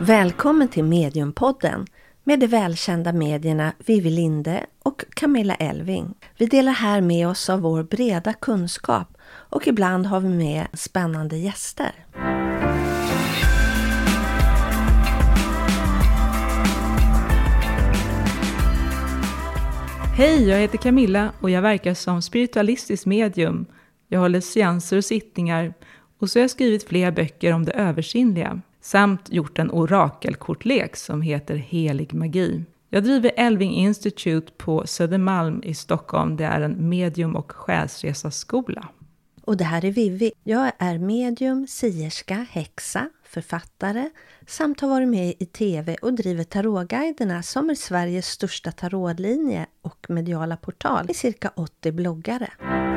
Välkommen till Mediumpodden med de välkända medierna Vivi Linde och Camilla Elving. Vi delar här med oss av vår breda kunskap och ibland har vi med spännande gäster. Hej, jag heter Camilla och jag verkar som spiritualistisk medium. Jag håller seanser och sittningar och så har jag skrivit flera böcker om det översinnliga. Samt gjort en orakelkortlek som heter Helig magi. Jag driver Elving Institute på Södermalm i Stockholm. Det är en medium- och själsresaskola. Och det här är Vivi. Jag är medium, sierska, häxa, författare samt har varit med i tv och driver tarotguiderna som är Sveriges största tarotlinje och mediala portal i cirka 80 bloggare.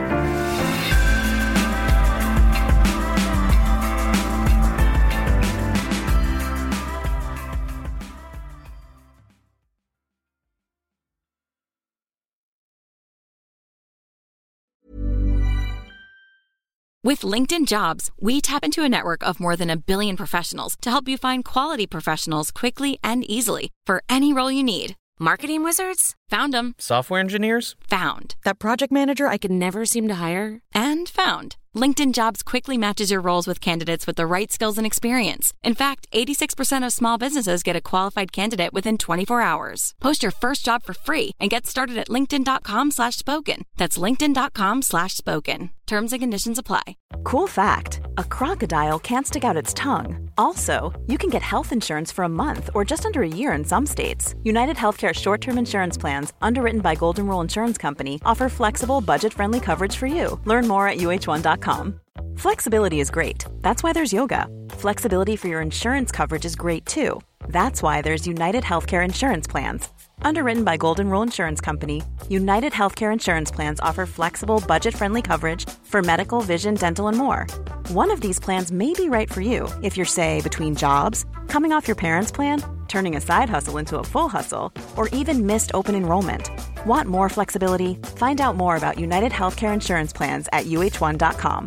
With LinkedIn Jobs, we tap into a network of more than 1 billion professionals to help you find quality professionals quickly and easily for any role you need. Marketing wizards? Found them. Software engineers? Found. That project manager I could never seem to hire? And found. LinkedIn Jobs quickly matches your roles with candidates with the right skills and experience. In fact, 86% of small businesses get a qualified candidate within 24 hours. Post your first job for free and get started at linkedin.com/spoken. That's linkedin.com/spoken. Terms and conditions apply. Cool fact, a crocodile can't stick out its tongue. Also, you can get health insurance for a month or just under a year in some states. United Healthcare short-term insurance plans, underwritten by Golden Rule Insurance Company, offer flexible, budget-friendly coverage for you. Learn more at uh1.com. Flexibility is great. That's why there's yoga. Flexibility for your insurance coverage is great too. That's why there's United Healthcare Insurance Plans. Underwritten by Golden Rule Insurance Company, United Healthcare Insurance Plans offer flexible, budget-friendly coverage for medical, vision, dental, and more. One of these plans may be right for you if you're, say, between jobs, coming off your parents' plan, turning a side hustle into a full hustle, or even missed open enrollment. Want more flexibility? Find out more about United Healthcare Insurance Plans at uh1.com.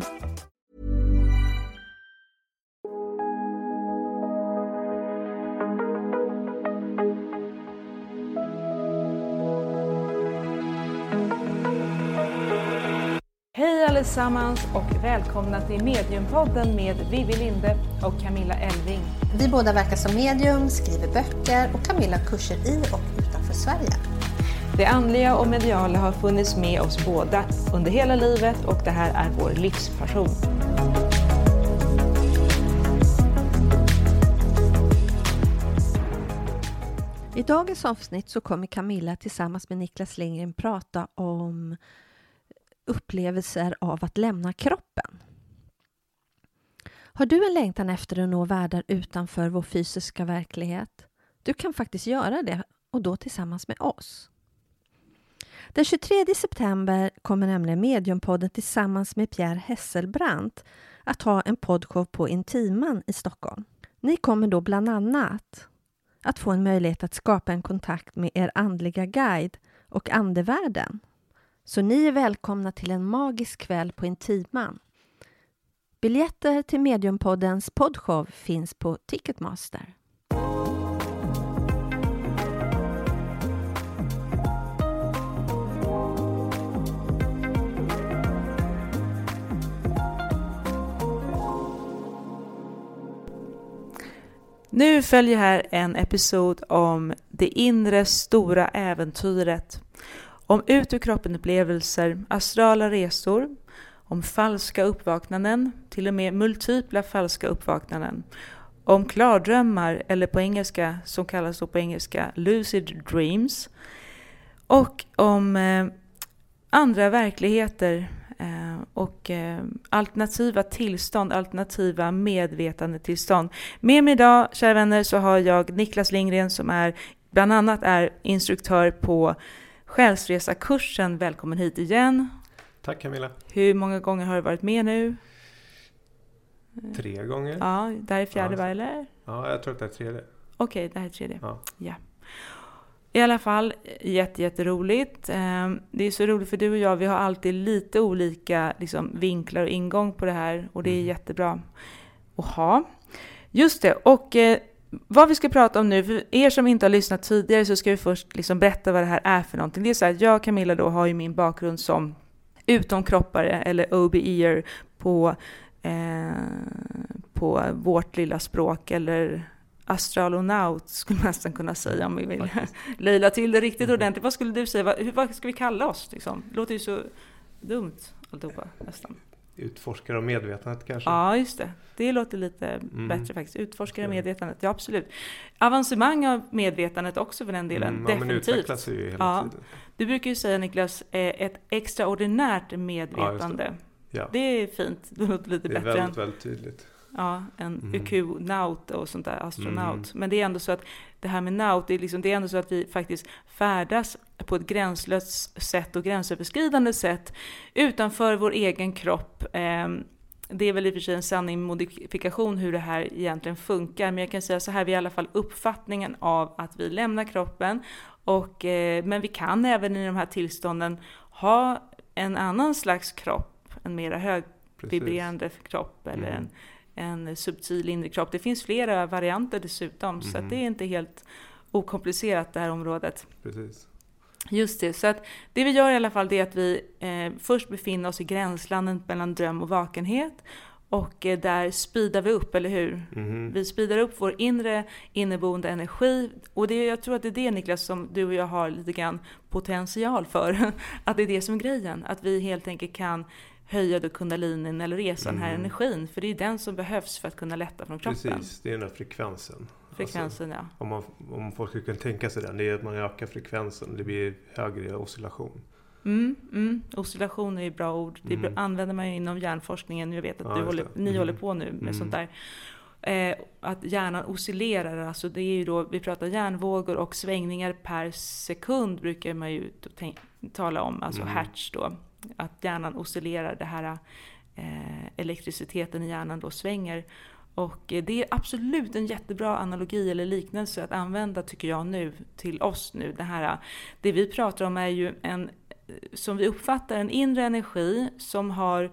Hej allesammans och välkomna till Mediumpodden med Vivi Linde och Camilla Elving. Vi båda verkar som medium, skriver böcker och Camilla kurser i och utanför Sverige. Det andliga och mediala har funnits med oss båda under hela livet och det här är vår livspassion. I dagens avsnitt så kommer Camilla tillsammans med Niklas Lindgren prata om upplevelser av att lämna kroppen. Har du en längtan efter att nå världar utanför vår fysiska verklighet? Du kan faktiskt göra det och då tillsammans med oss. Den 23 september kommer nämligen Mediumpodden tillsammans med Pierre Hesselbrandt att ha en poddshow på Intiman i Stockholm. Ni kommer då bland annat att få en möjlighet att skapa en kontakt med er andliga guide och andevärlden. Så ni är välkomna till en magisk kväll på Intiman. Biljetter till Mediumpoddens poddshow finns på Ticketmaster. Nu följer här en episod om det inre stora äventyret. Om ut ur kroppen-upplevelser, astrala resor, om falska uppvaknanden, till och med multipla falska uppvaknanden. Om klardrömmar, eller på engelska, som kallas på engelska, lucid dreams. Och om andra verkligheter och alternativa tillstånd, alternativa medvetandetillstånd. Med mig idag, kära vänner, så har jag Niklas Lindgren som är bland annat är instruktör på Själsresakursen. Välkommen hit igen. Tack Camilla. Hur många gånger har du varit med nu? 3 gånger. Ja, det här är 4:e, va, eller? Ja, jag tror att det är 3:e. Okej, det här är 3:e. Ja. I alla fall, jätteroligt. Det är så roligt för du och jag, vi har alltid lite olika vinklar och ingång på det här. Och det är jättebra att ha. Just det, och vad vi ska prata om nu, för er som inte har lyssnat tidigare så ska vi först liksom berätta vad det här är för någonting. Det är så här, jag Camilla då har ju min bakgrund som utomkroppare eller OBER på vårt lilla språk, eller astralonaut skulle man nästan kunna säga om vi vill löjla till det riktigt ordentligt. Vad skulle du säga? Vad ska vi kalla oss? Liksom? Det låter ju så dumt alltihopa nästan. Utforskare av medvetandet kanske? Ja, just det. Det låter lite bättre faktiskt. Utforskare av medvetandet, ja absolut. Avancemang av medvetandet också för den delen, definitivt. Men utvecklas ju hela tiden. Du brukar ju säga, Niklas, ett extraordinärt medvetande. Ja. Det är fint, det låter lite bättre. Det är väldigt tydligt. Ja, en UQ-naut och sånt där, astronaut. Men det är ändå så att det här med naut, det är ändå så att vi faktiskt färdas på ett gränslöst sätt och gränsöverskridande sätt utanför vår egen kropp. Det är väl i och för sig en sanning med modifikation hur det här egentligen funkar. Men jag kan säga så här, vi har i alla fall uppfattningen av att vi lämnar kroppen. Men vi kan även i de här tillstånden ha en annan slags kropp, en mera högvibrerande kropp eller en subtil inre kropp. Det finns flera varianter dessutom, så att det är inte helt okomplicerat det här området. Precis. Just det, så att det vi gör i alla fall är att vi först befinner oss i gränslandet mellan dröm och vakenhet, och där speedar vi upp, eller hur? Vi speedar upp vår inneboende energi, och jag tror att det är det, Niklas, som du och jag har lite grann potential för, att det är det som är grejen, att vi helt enkelt kan höja då kundalinin eller resa den här energin, för det är den som behövs för att kunna lätta från kroppen. Precis, det är den här frekvensen. Frekvensen, ja. Om folk skulle kunna tänka sig den, det är att man ökar frekvensen, det blir högre oscillation. Oscillation är ju bra ord. Det använder man ju inom hjärnforskningen. Jag vet att ni håller på nu med sånt där. Att hjärnan oscillerar, alltså det är ju då, vi pratar hjärnvågor och svängningar per sekund brukar man ju tala om, alltså hertz då. Att hjärnan oscillerar, det här elektriciteten i hjärnan då svänger. Och det är absolut en jättebra analogi eller liknelse att använda, tycker jag, nu till oss nu. Det vi pratar om är ju som vi uppfattar, en inre energi som har,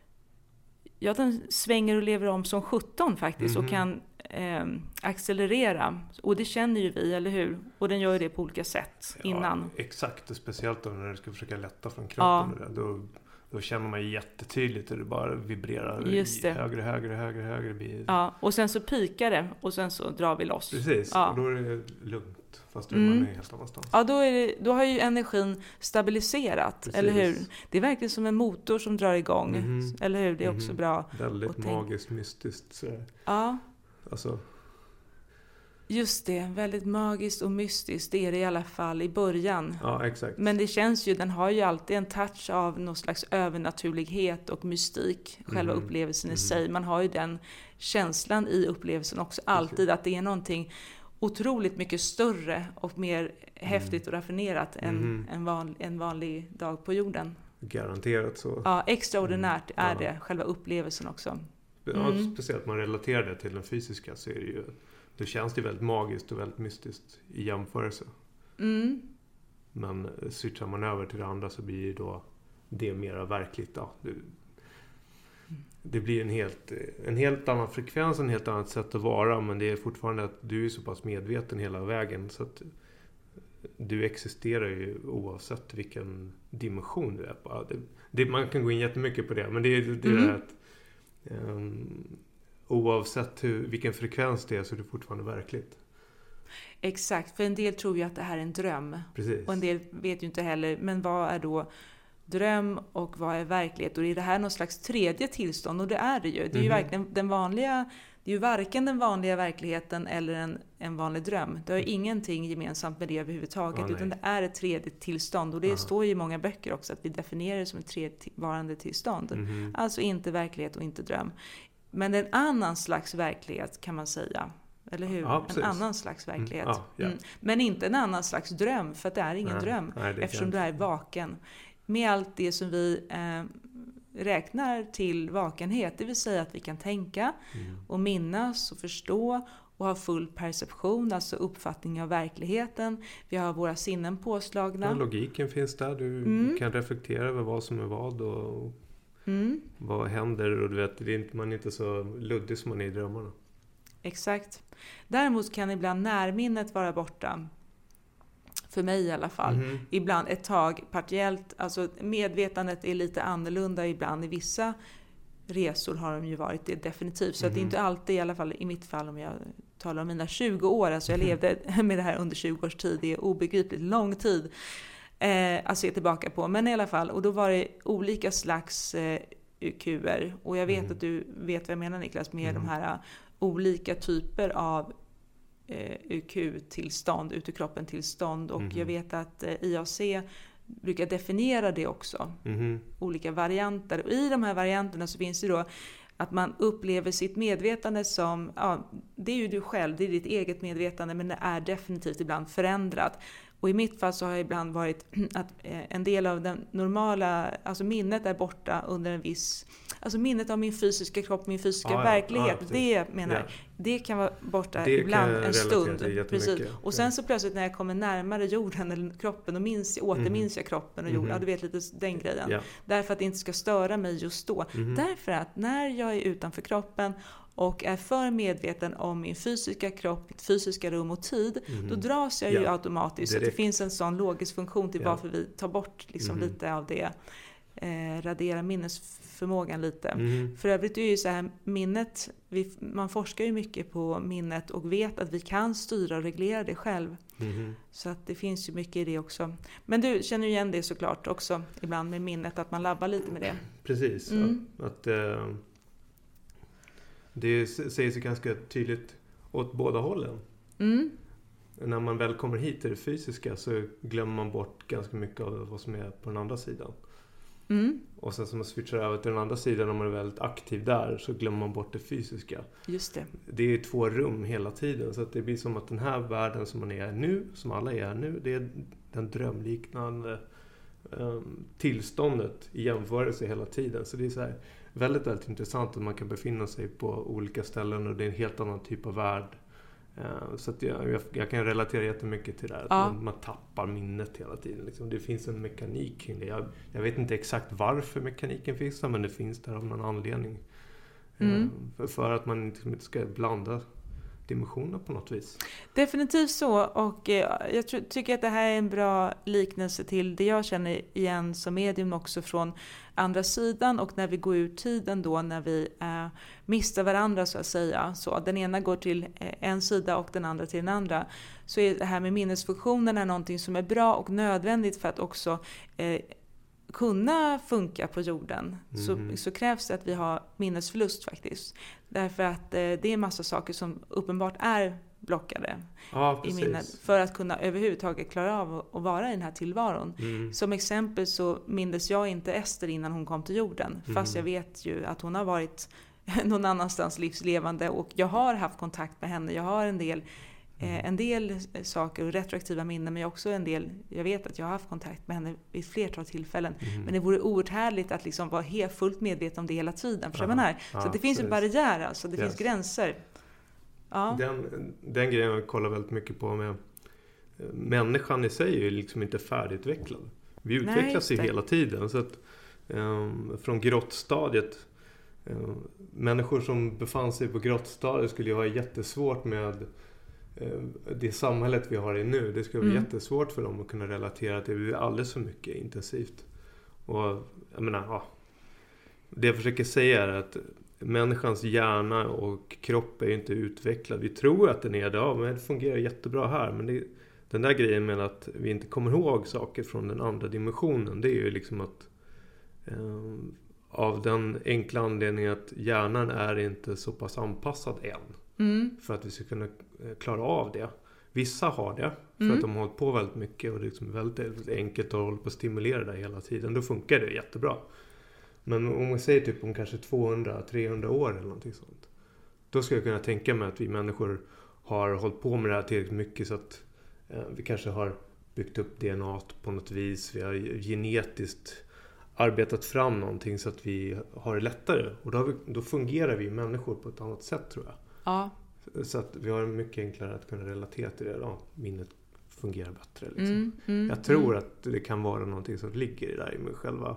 den svänger och lever om som 17 faktiskt, och kan accelerera. Och det känner ju vi, eller hur? Och den gör ju det på olika sätt innan. Ja, exakt, och speciellt när du ska försöka lätta från kroppen. Ja. Då känner man jättetydligt hur det bara vibrerar. Just det. Högre. Ja, och sen så pikar det och sen så drar vi loss. Precis, ja. Och då är det lugnt, fast man är helt annanstans. Ja, då har ju energin stabiliserat. Precis. Eller hur? Det är verkligen som en motor som drar igång. Eller hur? Det är också bra. Väldigt magiskt, mystiskt. Så. Ja. Alltså. Just det, väldigt magiskt och mystiskt, det är det i alla fall i början. Ja, exakt. Men det känns ju, den har ju alltid en touch av någon slags övernaturlighet och mystik, själva upplevelsen i sig. Man har ju den känslan i upplevelsen också alltid, att det är någonting otroligt mycket större och mer häftigt och raffinerat än en vanlig dag på jorden. Garanterat så. Ja, extraordinärt är det, själva upplevelsen också. Ja, speciellt man relaterar det till den fysiska, så är det ju, det känns det väldigt magiskt och väldigt mystiskt i jämförelse. Men switchar man över till det andra så blir ju då det mera verkligt. Ja. Det blir en helt annan frekvens, en helt annat sätt att vara, men det är fortfarande att du är så pass medveten hela vägen så att du existerar ju oavsett vilken dimension du är på. Man kan gå in jättemycket på det, men det är det att oavsett vilken frekvens det är så är det fortfarande verkligt. Exakt, för en del tror ju att det här är en dröm. Precis. Och en del vet ju inte heller, men vad är då dröm och vad är verklighet? Och är det här någon slags tredje tillstånd? Och det är det ju. Det är ju verkligen den vanliga, det är ju varken den vanliga verkligheten eller en vanlig dröm. Det har ju ingenting gemensamt med det överhuvudtaget, utan det är ett tredje tillstånd. Och det står ju i många böcker också att vi definierar det som ett tredjevarande tillstånd. Alltså inte verklighet och inte dröm. Men det är en annan slags verklighet, kan man säga. Eller hur? Ja, en annan slags verklighet. Ja. Men inte en annan slags dröm, för att det är ingen dröm. Eftersom du är vaken. Med allt det som vi räknar till vakenhet. Det vill säga att vi kan tänka och minnas och förstå och ha full perception, alltså uppfattning av verkligheten. Vi har våra sinnen påslagna. Ja, logiken finns där. Du kan reflektera över vad som är vad och vad händer. Och du vet, man är inte så luddig som man är i drömmarna. Exakt. Däremot kan ibland närminnet vara borta. För mig i alla fall. Ibland ett tag partiellt. Alltså medvetandet är lite annorlunda ibland. I vissa resor har de ju varit det definitivt. Så att det är inte alltid, i alla fall i mitt fall om jag talar om mina 20 år. Alltså jag levde med det här under 20 års tid. Det är obegripligt lång tid att se tillbaka på. Men i alla fall. Och då var det olika slags UQ:er. Och jag vet att du vet vad jag menar, Niklas, med de här olika typer av UQ-tillstånd, ut ur kroppen-tillstånd. Och jag vet att IAC brukar definiera det också. Olika varianter. Och i de här varianterna så finns det då att man upplever sitt medvetande som, det är ju du själv, det är ditt eget medvetande, men det är definitivt ibland förändrat. Och i mitt fall så har det ibland varit att en del av den normala, alltså minnet är borta under en viss, alltså minnet av min fysiska kropp, min fysiska verklighet, det menar jag. Det kan vara borta det ibland en stund. Precis. Och sen så plötsligt när jag kommer närmare jorden eller kroppen och återminns jag kroppen och jorden, du vet lite den grejen. Därför att det inte ska störa mig just då. Därför att när jag är utanför kroppen och är för medveten om min fysiska kropp, mitt fysiska rum och tid, då dras jag ju automatiskt. Så att det finns en sån logisk funktion till varför vi tar bort liksom lite av det, radera minnesförmågan lite. För övrigt är ju så här, minnet, man forskar ju mycket på minnet och vet att vi kan styra och reglera det själv. Så att det finns ju mycket i det också. Men du känner ju igen det såklart också ibland med minnet, att man labbar lite med det. Precis, att det sägs ju ganska tydligt åt båda hållen. När man väl kommer hit till det fysiska så glömmer man bort ganska mycket av vad som är på den andra sidan. Och sen som man switchar över till den andra sidan, om man är väldigt aktiv där, så glömmer man bort det fysiska. Just det. Det är 2 rum hela tiden, så att det blir som att den här världen som man är nu, som alla är nu, det är den drömliknande tillståndet i jämförelse hela tiden. Så det är så här väldigt, väldigt intressant att man kan befinna sig på olika ställen och det är en helt annan typ av värld. Så att jag kan relatera jättemycket till det här. Att man tappar minnet hela tiden. Liksom. Det finns en mekanik kring det. Jag vet inte exakt varför mekaniken finns där, men det finns där av någon anledning. För att man inte ska blanda dimensioner på något vis. Definitivt så, och jag tycker att det här är en bra liknelse till det jag känner igen som medium också från andra sidan, och när vi går ur tiden då, när vi mistar varandra så att säga, så den ena går till en sida och den andra till den andra, så är det här med minnesfunktionen är någonting som är bra och nödvändigt för att också kunna funka på jorden. Så krävs det att vi har minnesförlust faktiskt. Därför att det är en massa saker som uppenbart är blockade i minnet för att kunna överhuvudtaget klara av att vara i den här tillvaron. Som exempel så mindes jag inte Ester innan hon kom till jorden. Fast jag vet ju att hon har varit någon annanstans livslevande och jag har haft kontakt med henne. Jag har en del saker och retroaktiva minnen, men också en del, jag vet att jag har haft kontakt med henne vid flertal tillfällen. Men det vore oerhört härligt att liksom vara helt fullt medveten om det hela tiden. Så det finns en barriär, alltså det finns gränser. Ja. Den grejen jag kollar väldigt mycket på med människan i sig är ju liksom inte färdigutvecklad. Vi utvecklas ju hela tiden, så att från grottstadiet, människor som befann sig på grottstadiet skulle ju ha jättesvårt med det samhället vi har i nu. Det skulle vara jättesvårt för dem att kunna relatera till det alldeles för mycket intensivt. Och jag menar, det jag försöker säga är att människans hjärna och kropp är inte utvecklad. Vi tror att den är det, men det fungerar jättebra här. Men den där grejen med att vi inte kommer ihåg saker från den andra dimensionen, det är ju liksom att av den enkla anledningen att hjärnan är inte så pass anpassad än. För att vi ska kunna klara av det. Vissa har det för att de har hållit på väldigt mycket och det är liksom väldigt enkelt att hålla på att stimulera det hela tiden. Då funkar det jättebra. Men om man säger typ om kanske 200-300 år eller någonting sånt, då skulle jag kunna tänka mig att vi människor har hållit på med det här tillräckligt mycket så att vi kanske har byggt upp DNA på något vis. Vi har genetiskt arbetat fram någonting så att vi har det lättare. Och då fungerar vi människor på ett annat sätt, tror jag. Ja. Så att vi har mycket enklare att kunna relatera till det. Ja, minnet fungerar bättre. Liksom. Jag tror att det kan vara någonting som ligger i där med själva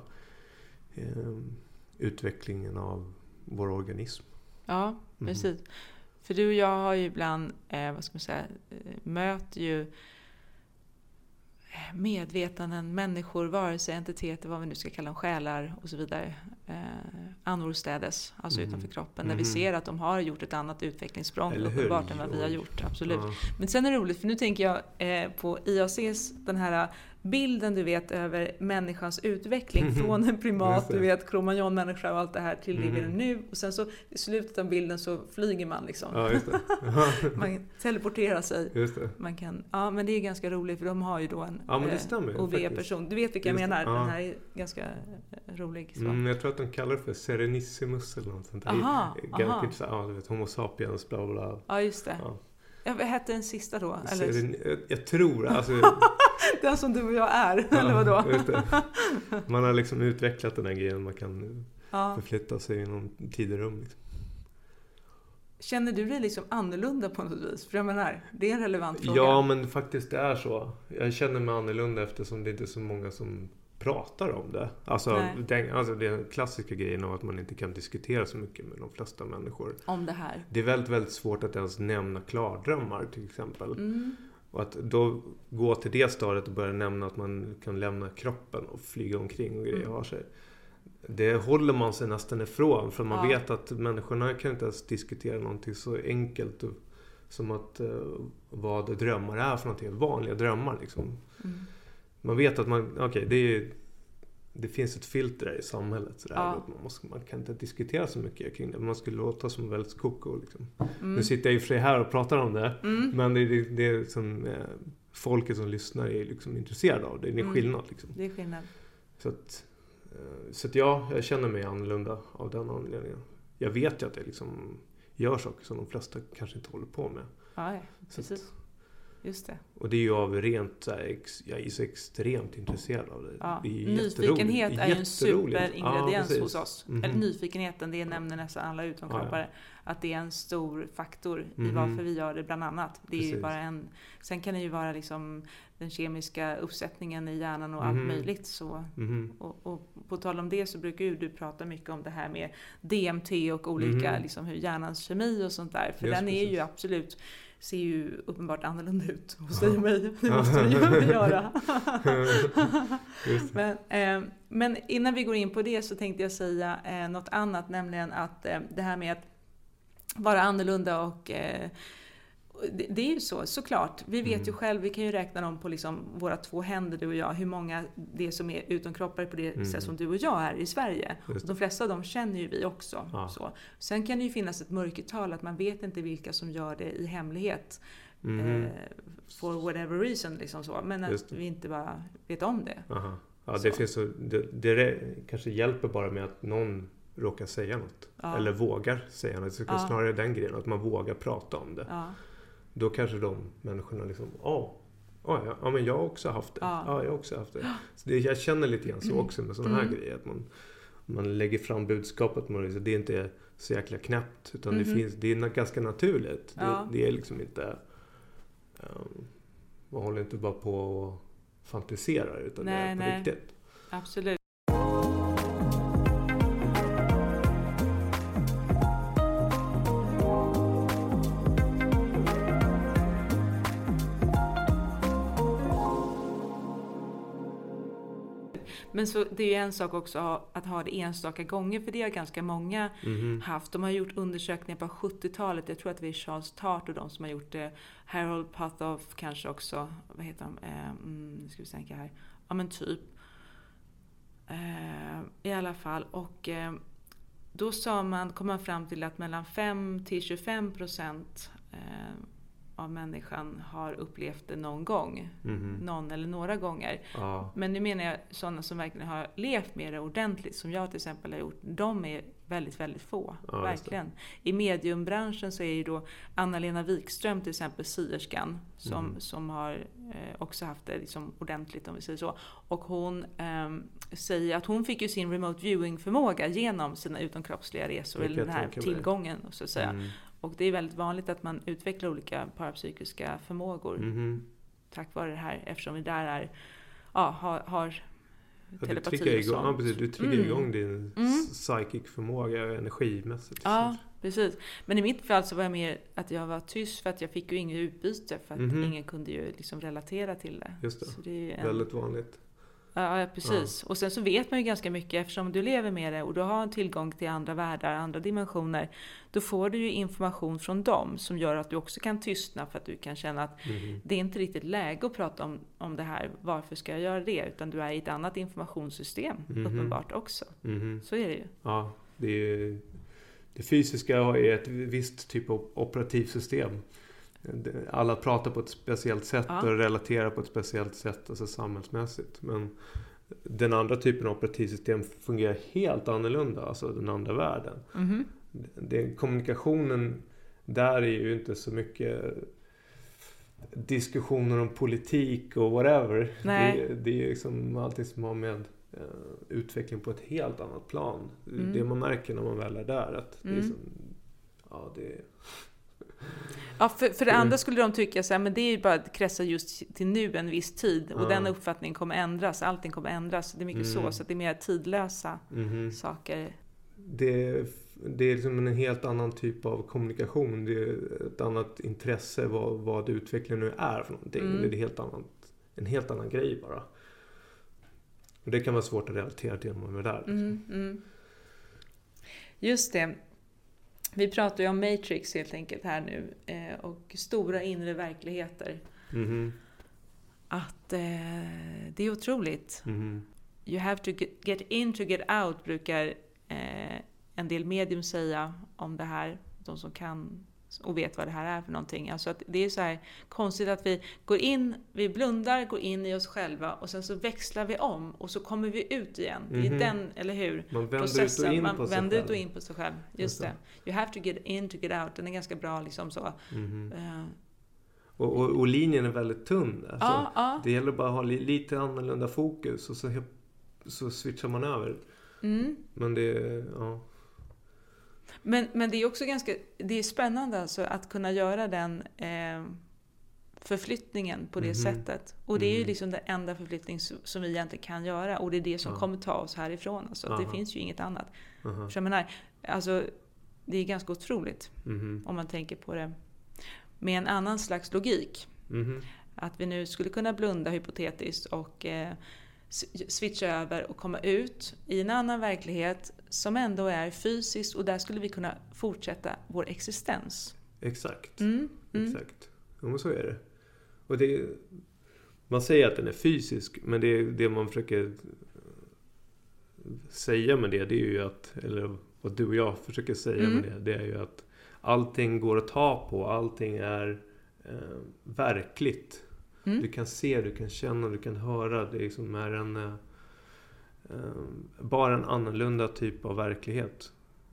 utvecklingen av vår organism. Ja, precis. För du och jag har ju ibland, möter ju medvetanden, människor, vare sig entiteter, vad vi nu ska kalla dem, själar och så vidare, annorstädes, alltså utanför kroppen, där vi ser att de har gjort ett annat utvecklingssprång uppenbart än vad vi har gjort, absolut. Ja. Men sen är det roligt, för nu tänker jag på IACs, den här bilden du vet över människans utveckling från en primat, du vet, Cro-Magnon-människa och allt det här till det vi är nu, och sen så i slutet av bilden så flyger man liksom. Ja, just det. Man teleporterar sig. Just det. Man kan, ja, men det är ganska roligt, för de har ju då en OV-person. Du vet vilka jag menar? Ja. Den här är ganska rolig. Jag tror att de kallar det för Serenissimus eller något sånt där. Du vet, Homo sapiens, bla bla. Ja, just det. Ja. Vad hette den sista då? Jag tror, alltså... Den som du och jag är, eller vadå? Just det. Man har liksom utvecklat den här grejen, man kan förflytta sig i någon tid och rum. Liksom. Känner du dig liksom annorlunda på något vis? För jag menar, det är en relevant fråga. Ja, men faktiskt det är så. Jag känner mig annorlunda eftersom det inte är så många som pratar om det. Alltså den klassiska grejen av att man inte kan diskutera så mycket med de flesta människor. Om det här. Det är väldigt, väldigt svårt att ens nämna klardrömmar till exempel. Och att då gå till det stadiet och börja nämna att man kan lämna kroppen och flyga omkring och grejer har sig. Det håller man sig nästan ifrån, för man vet att människorna kan inte ens diskutera någonting så enkelt som att vad drömmar är för någonting, vanliga drömmar liksom. Man vet att det finns ett filter där i samhället sådär, att man kan inte diskutera så mycket kring det. Man skulle låta som väldigt koko liksom. Nu sitter jag i och för sig här och pratar om det, men det är som folket som lyssnar är liksom intresserade av det. Det är en skillnad liksom. Det är skillnad. Så att jag känner mig annorlunda av den anledningen. Jag vet ju att det liksom gör saker som de flesta kanske inte håller på med. Ja, precis. Just det. Och det är ju av rent, jag är så extremt intresserad av det. Ja. Det är nyfikenhet är ju en superingrediens hos oss. Eller nyfikenheten, det nämner nästan alla utomkroppare. Att det är en stor faktor i varför vi gör det bland annat. Det är ju bara sen kan det ju vara liksom den kemiska uppsättningen i hjärnan och allt möjligt. Så. Och på tal om det så brukar ju du prata mycket om det här med DMT och olika liksom hur hjärnans kemi och sånt där. För den är ju absolut, ser ju uppenbart annorlunda ut hos dig och mig. Det måste vi ju göra. Men innan vi går in på det så tänkte jag säga något annat, nämligen att det här med att vara annorlunda och det är ju såklart. Vi vet ju själv, vi kan ju räkna dem på liksom våra 2 händer, du och jag, hur många det som är utomkroppare på det sätt som du och jag är i Sverige. Och de flesta av dem känner ju vi också. Så. Sen kan det ju finnas ett mörkertal, att man vet inte vilka som gör det i hemlighet. For whatever reason, liksom så. Men att vi inte bara vet om det. Aha. Ja, det finns det kanske hjälper bara med att någon råkar säga något. Eller vågar säga något. Så snarare den grejen, att man vågar prata om det. Då kanske de människorna liksom, men jag har också haft det. Jag har också haft det. Så jag känner lite grann så också med sådana här grejer. Att man lägger fram budskapet, det är inte så jäkla knäppt. Utan det är ganska naturligt. Det är liksom inte, man håller inte bara på och fantiserar, utan det är på riktigt. Absolut. Men så det är ju en sak också att ha det enstaka gånger, för det har ganska många haft. De har gjort undersökningar på 70-talet. Jag tror att det är Charles Tart och de som har gjort det. Harold Pathoff kanske också. Vad heter de? Nu ska vi tänka här. Ja, men typ. I alla fall. Och då kom man fram till att mellan 5-25% av människan har upplevt det någon gång. Någon eller några gånger. Men nu menar jag sådana som verkligen har levt med det ordentligt, som jag till exempel har gjort. De är väldigt, väldigt få. Verkligen. I mediumbranschen så är ju då Anna-Lena Wikström till exempel sierskan som har också haft det liksom ordentligt, om vi säger så. Och hon säger att hon fick ju sin remote viewing-förmåga genom sina utomkroppsliga resor, eller den här tillgången, så att säga. Och det är väldigt vanligt att man utvecklar olika parapsykiska förmågor tack vare det här, eftersom vi där är, har telepati och sånt. Precis, du triggar igång din psychic förmåga energimässigt. Ja, precis. Men i mitt fall så var jag mer att jag var tyst för att jag fick ju inget utbyte för att ingen kunde ju liksom relatera till det. Just det. Så det är ju Väldigt vanligt. Ja, precis. Och sen så vet man ju ganska mycket eftersom du lever med det och du har en tillgång till andra världar, andra dimensioner. Då får du ju information från dem som gör att du också kan tystna för att du kan känna att det är inte riktigt läge att prata om det här. Varför ska jag göra det? Utan du är i ett annat informationssystem uppenbart också. Så är det ju. Ja, det fysiska har ju ett visst typ av operativsystem. Alla pratar på ett speciellt sätt och relaterar på ett speciellt sätt, alltså samhällsmässigt. Men den andra typen av operativsystem fungerar helt annorlunda, alltså den andra världen. Kommunikationen där är ju inte så mycket diskussioner om politik och whatever. Det är liksom allting som har med utveckling på ett helt annat plan. Det man märker när man väl är där, att det är som, Ja, för det andra skulle de tycka så här, men det är ju bara att kretsar just till nu en viss tid och den uppfattningen kommer ändras, allting kommer ändras. Det är mycket så att det är mer tidlösa saker. Det är liksom en helt annan typ av kommunikation. Det är ett annat intresse vad utvecklingen nu är för någonting. Det är en helt annan grej bara. Och det kan vara svårt att relatera till när man är där. Liksom. Just det. Vi pratar ju om Matrix helt enkelt här nu och stora inre verkligheter. Att det är otroligt. You have to get in to get out, brukar en del medium säga om det här. De som kan och vet vad det här är för någonting. Alltså att det är så här konstigt att vi går in, vi blundar, går in i oss själva och sen så växlar vi om och så kommer vi ut igen. Det är den, eller hur? Man vänder processen. Man vänder ut och in på sig själv. Just det. You have to get in to get out. Den är ganska bra liksom så. Och linjen är väldigt tunn. Alltså, det gäller bara att ha lite annorlunda fokus och så switchar man över. Men det Men det är också det är spännande alltså att kunna göra den förflyttningen på det sättet. Och det är ju liksom den enda förflyttning som vi egentligen kan göra. Och det är det som kommer ta oss härifrån. Alltså, det finns ju inget annat. För jag menar, alltså, det är ganska otroligt om man tänker på det med en annan slags logik. Att vi nu skulle kunna blunda hypotetiskt och switcha över och komma ut i en annan verklighet som ändå är fysiskt, och där skulle vi kunna fortsätta vår existens. Exakt. Exakt. Ja, men så är det. Och man säger att den är fysisk, men det man försöker säga med det är ju att, eller vad du och jag försöker säga med det är ju att allting går att ta på, allting är verkligt. Du kan se, du kan känna, du kan höra. Det liksom är bara en annorlunda typ av verklighet.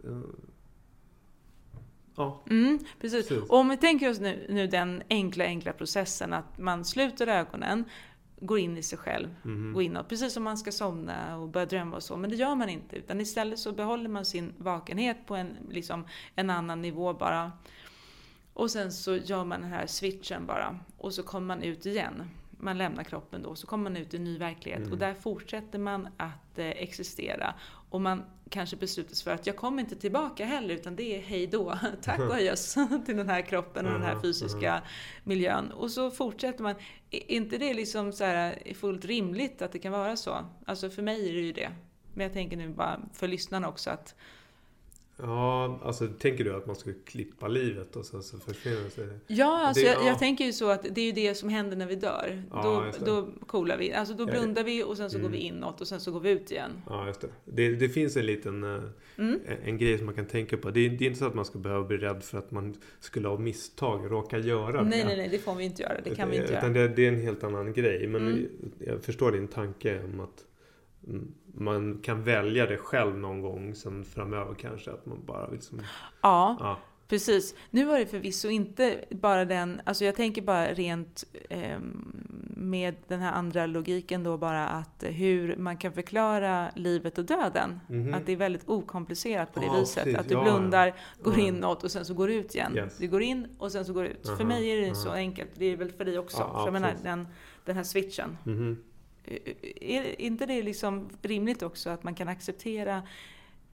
Precis. Och om vi tänker oss nu den enkla processen att man sluter ögonen, går in i sig själv, går inåt, precis som man ska somna och börja drömma och så, men det gör man inte, utan istället så behåller man sin vakenhet på en annan nivå bara. Och sen så gör man den här switchen bara. Och så kommer man ut igen. Man lämnar kroppen då. Så kommer man ut i en ny verklighet. Och där fortsätter man att existera. Och man kanske beslutar sig för att jag kommer inte tillbaka heller. Utan det är hej då. Tack och adjöss till den här kroppen och den här fysiska miljön. Och så fortsätter man. Är inte det liksom så här fullt rimligt att det kan vara så? Alltså för mig är det ju det. Men jag tänker nu bara för lyssnarna också att ja, alltså tänker du att man ska klippa livet och så försvinner sig? Ja, alltså jag tänker ju så att det är ju det som händer när vi dör. Då coolar vi. Alltså då blundar vi och sen så går vi inåt och sen så går vi ut igen. Ja, just det. Det finns en liten en grej som man kan tänka på. Det är inte så att man ska behöva bli rädd för att man skulle ha misstag råka göra det. Nej, det får vi inte göra. Det kan vi inte utan göra. Det är en helt annan grej. Men jag förstår din tanke om att man kan välja det själv någon gång sen framöver kanske, att man bara liksom... Ja. Precis. Nu var det förvisso inte bara den, alltså jag tänker bara rent med den här andra logiken då bara att hur man kan förklara livet och döden. Att det är väldigt okomplicerat på det viset. Precis. Att du blundar, går inåt och sen så går du ut igen. Yes. Du går in och sen så går du ut. För mig är det så enkelt. Det är väl för dig också. För jag menar, den här switchen. Är inte det liksom rimligt också att man kan acceptera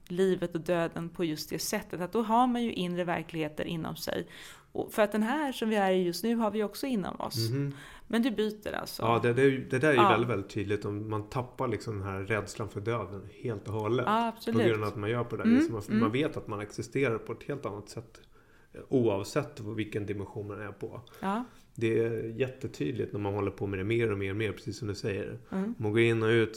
livet och döden på just det sättet. Att då har man ju inre verkligheter inom sig. Och för att den här som vi är i just nu har vi också inom oss. Mm-hmm. Men du byter alltså. Ja, det där är ju väldigt, väldigt tydligt. Om man tappar liksom den här rädslan för döden helt och hållet. Ja, absolut. På grund av att man gör på det viset. Man vet att man existerar på ett helt annat sätt. Oavsett vilken dimension man är på. Ja. Det är jättetydligt när man håller på med det mer och mer och mer, precis som du säger. Man går in och ut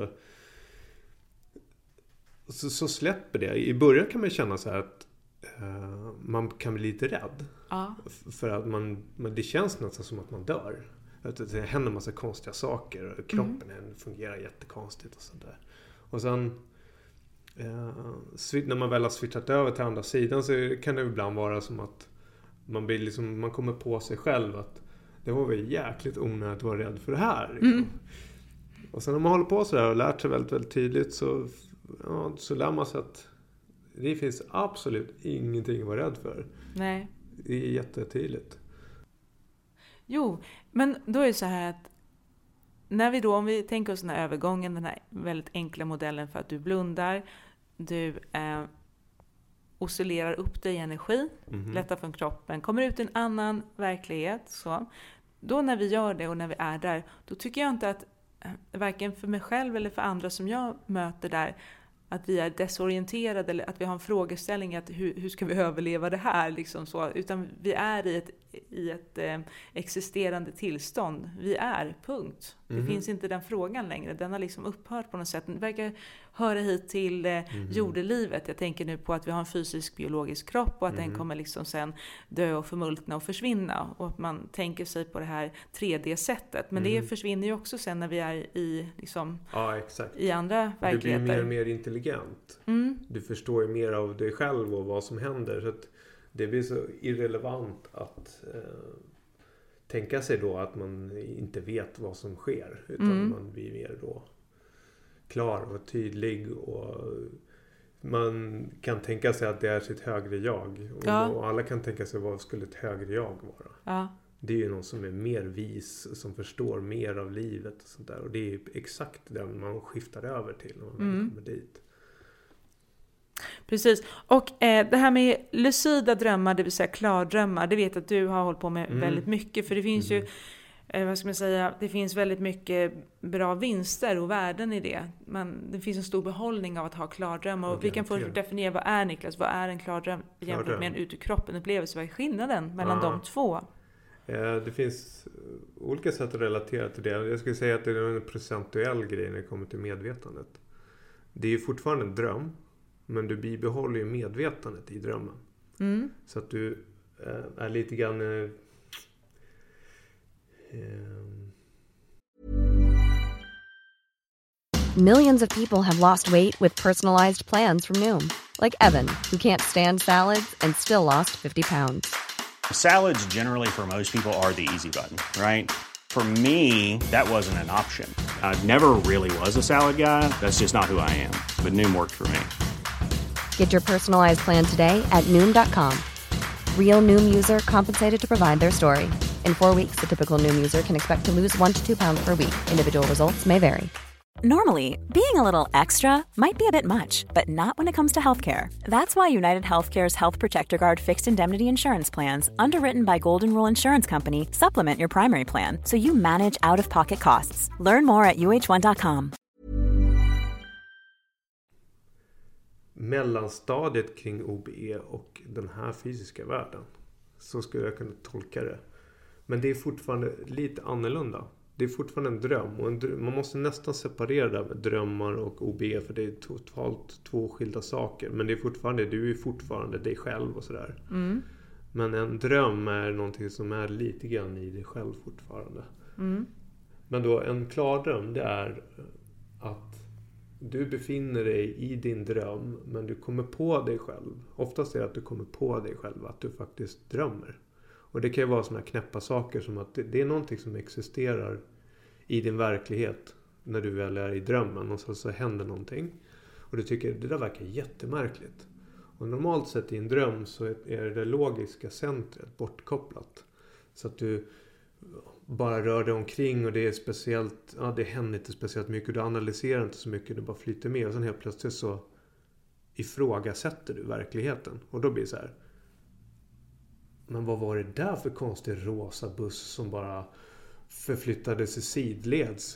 så släpper det. I början kan man känna så här att man kan bli lite rädd. Ja. För att det känns nästan som att man dör. Att det händer en massa konstiga saker. Och kroppen fungerar jättekonstigt och sådär. Och sen när man väl har switchat över till andra sidan så kan det ibland vara som att man kommer på sig själv att det var väl jäkligt onödigt att vara rädd för det här. Liksom. Och sen när man håller på så där och lärt sig väldigt, väldigt tydligt så lär man sig att det finns absolut ingenting att vara rädd för. Nej. Det är jättetydligt. Jo, men då är det så här att om vi tänker oss den här övergången, den här väldigt enkla modellen för att du blundar, du oscillerar upp dig i energi, lättar från kroppen, kommer ut i en annan verklighet. Så. Då när vi gör det och när vi är där, då tycker jag inte att varken för mig själv eller för andra som jag möter där, att vi är desorienterade eller att vi har en frågeställning att hur ska vi överleva det här liksom så, utan vi är i ett existerande tillstånd. Vi är, punkt. Det finns inte den frågan längre. Den har liksom upphört på något sätt. Det verkar höra hit till jordelivet. Jag tänker nu på att vi har en fysisk biologisk kropp och att den kommer liksom sen dö och förmultna och försvinna. Och att man tänker sig på det här 3D-sättet. Men det försvinner ju också sen när vi är i liksom, exakt. i andra verkligheter. Du blir mer och mer intelligent. Du förstår ju mer av dig själv och vad som händer. Så att det blir så irrelevant att tänka sig då att man inte vet vad som sker. Utan man blir mer då klar och tydlig. Och man kan tänka sig att det är sitt högre jag. Och alla kan tänka sig vad skulle ett högre jag vara. Ja. Det är ju någon som är mer vis, som förstår mer av livet och sånt där. Och det är exakt den man skiftar över till när man väl kommer dit. Precis. Och det här med lucida drömmar, det vill säga klardrömmar, det vet att du har hållit på med väldigt mycket. För det finns ju, vad ska man säga, det finns väldigt mycket bra vinster och värden i det. Det finns en stor behållning av att ha klardrömmar. Och vi kan få definiera, vad är Niklas? Vad är en klardröm jämfört med en ut ur kroppen upplevelse? Vad är skillnaden mellan de två? Det finns olika sätt att relatera till det. Jag skulle säga att det är en procentuell grej när det kommer till medvetandet. Det är ju fortfarande en dröm. Men du bibehåller ju medvetandet i drömmen. Så att du är lite grann... Millions of people have lost weight with personalized plans from Noom. Like Evan, who can't stand salads and still lost 50 pounds. Salads generally for most people are the easy button, right? For me, that wasn't an option. I never really was a salad guy. That's just not who I am. But Noom worked for me. Get your personalized plan today at Noom.com. Real Noom user compensated to provide their story. In 4 weeks, the typical Noom user can expect to lose 1 to 2 pounds per week. Individual results may vary. Normally, being a little extra might be a bit much, but not when it comes to healthcare. That's why United Healthcare's Health Protector Guard fixed indemnity insurance plans, underwritten by Golden Rule Insurance Company, supplement your primary plan so you manage out-of-pocket costs. Learn more at uh1.com. Mellanstadiet kring OBE och den här fysiska världen. Så skulle jag kunna tolka det. Men det är fortfarande lite annorlunda. Det är fortfarande en dröm. Och man måste nästan separera det med drömmar och OBE. För det är totalt två skilda saker. Men det är fortfarande, du är fortfarande dig själv och sådär. Men en dröm är någonting som är lite grann i dig själv fortfarande. Men då en klar dröm, det är att du befinner dig i din dröm, men du kommer på dig själv. Oftast är det att du kommer på dig själv att du faktiskt drömmer. Och det kan ju vara såna knäppa saker som att det är någonting som existerar i din verklighet när du väl är i drömmen. Och så händer någonting. Och du tycker det där verkar jättemärkligt. Och normalt sett i en dröm så är det logiska centret bortkopplat. Så att du bara rör dig omkring och det är speciellt, det händer inte speciellt mycket. Du analyserar inte så mycket, du bara flyter med. Och sen helt plötsligt så ifrågasätter du verkligheten. Och då blir det så här. Men vad var det där för konstig rosa buss som bara förflyttade sig sidleds?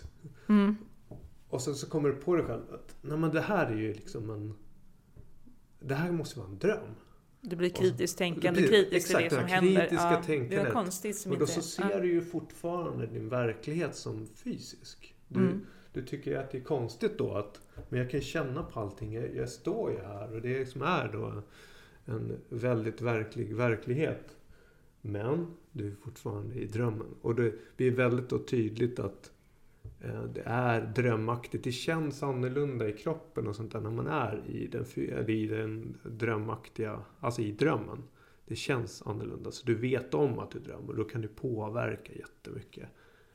Och sen så kommer du på dig själv att nej, men det här är ju liksom det här måste vara en dröm. Det blir kritiskt tänkande, kritiskt till det som händer. Kritiska tänkandet. Det är konstigt som och då inte... så ser du ju fortfarande din verklighet som fysisk. Du tycker ju att det är konstigt då att men jag kan känna på allting. Jag står ju här och det liksom är då en väldigt verklig verklighet. Men du är fortfarande i drömmen. Och det blir väldigt då tydligt att det är drömmaktigt. Det känns annorlunda i kroppen och sånt där när man är i den drömmaktiga, alltså i drömmen. Det känns annorlunda. Så du vet om att du drömmer. Då kan du påverka jättemycket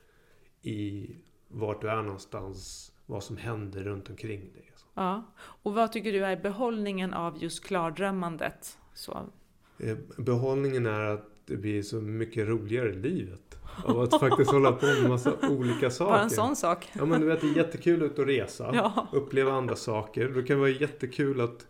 i vart du är någonstans, vad som händer runt omkring dig. Ja, och vad tycker du är behållningen av just klardrömmandet? Så. Behållningen är att det blir så mycket roligare i livet. Av att faktiskt hålla på med en massa olika saker. Bara en sån sak. Ja, men du vet, det är jättekul ut att resa. Uppleva andra saker. Det kan vara jättekul att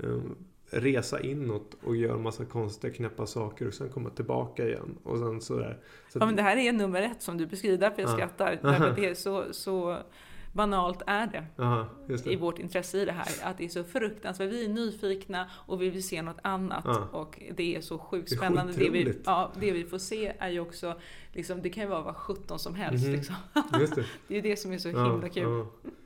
resa inåt och göra en massa konstiga knäppa saker och sen komma tillbaka igen. Och sen sådär. Så men det här är nummer 1 som du beskriver, därför jag skrattar. Därför att det är så banalt är det. Just det i vårt intresse i det här. Att det är så fruktansvärt. Vi är nyfikna och vi vill se något annat. Och det är så sjukt spännande. Det vi får se är ju också liksom, det kan ju vara vad 17 som helst. Liksom. Just det. Det är ju det som är så himla kul.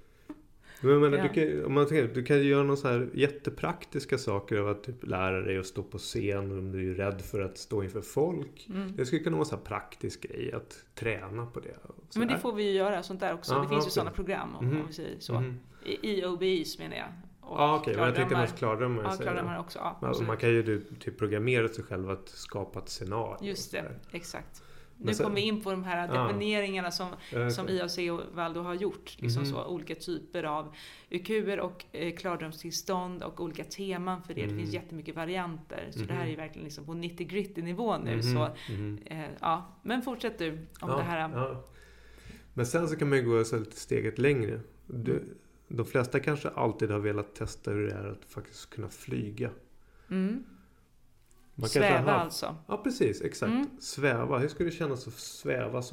Men du kan ju göra några så här jättepraktiska saker av att typ lära dig att stå på scen om du är rädd för att stå inför folk. Det skulle kunna vara så här praktisk grej att träna på det. Men det får vi ju göra sånt där också. Det finns ju sådana program om vi säger så. I OBIs menar jag. Okej, men jag tänkte mest klardrömmar. Ja, klardrömmar också. Ja, man kan ju typ programmera sig själv att skapa ett scenario. Just det, exakt. Nu kommer vi in på de här definieringarna som IAC och Valdo har gjort. Liksom så, olika typer av UQ:er och klardrömstillstånd och olika teman för det. Det finns jättemycket varianter. Så det här är ju verkligen liksom på 90-gritty nivå nu. Men fortsätt du om det här. Ja. Men sen så kan man ju gå så lite steget längre. De flesta kanske alltid har velat testa hur det är att faktiskt kunna flyga. Man sväva alltså. Ja, precis. Exakt. Sväva. Hur skulle det kännas att sväva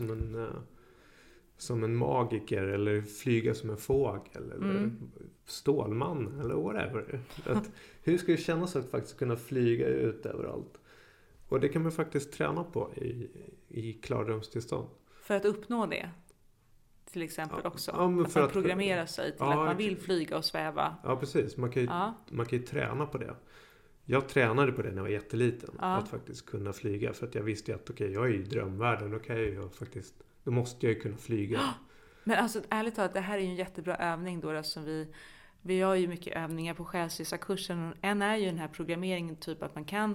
som en magiker eller flyga som en fågel eller stålman eller whatever. Hur skulle det kännas att faktiskt kunna flyga ut överallt? Och det kan man faktiskt träna på i klardrömstillstånd. För att uppnå det? Till exempel också. Att man programmerar sig till att man vill flyga och sväva. Ja, precis. Man kan ju träna på det. Jag tränade på det när jag var jätteliten. Att faktiskt kunna flyga. För att jag visste att jag är i drömvärlden. Då måste jag ju kunna flyga. Men alltså ärligt talat, det här är ju en jättebra övning då. Som vi gör ju mycket övningar på själsresakursen. En är ju den här programmeringen, typ att man kan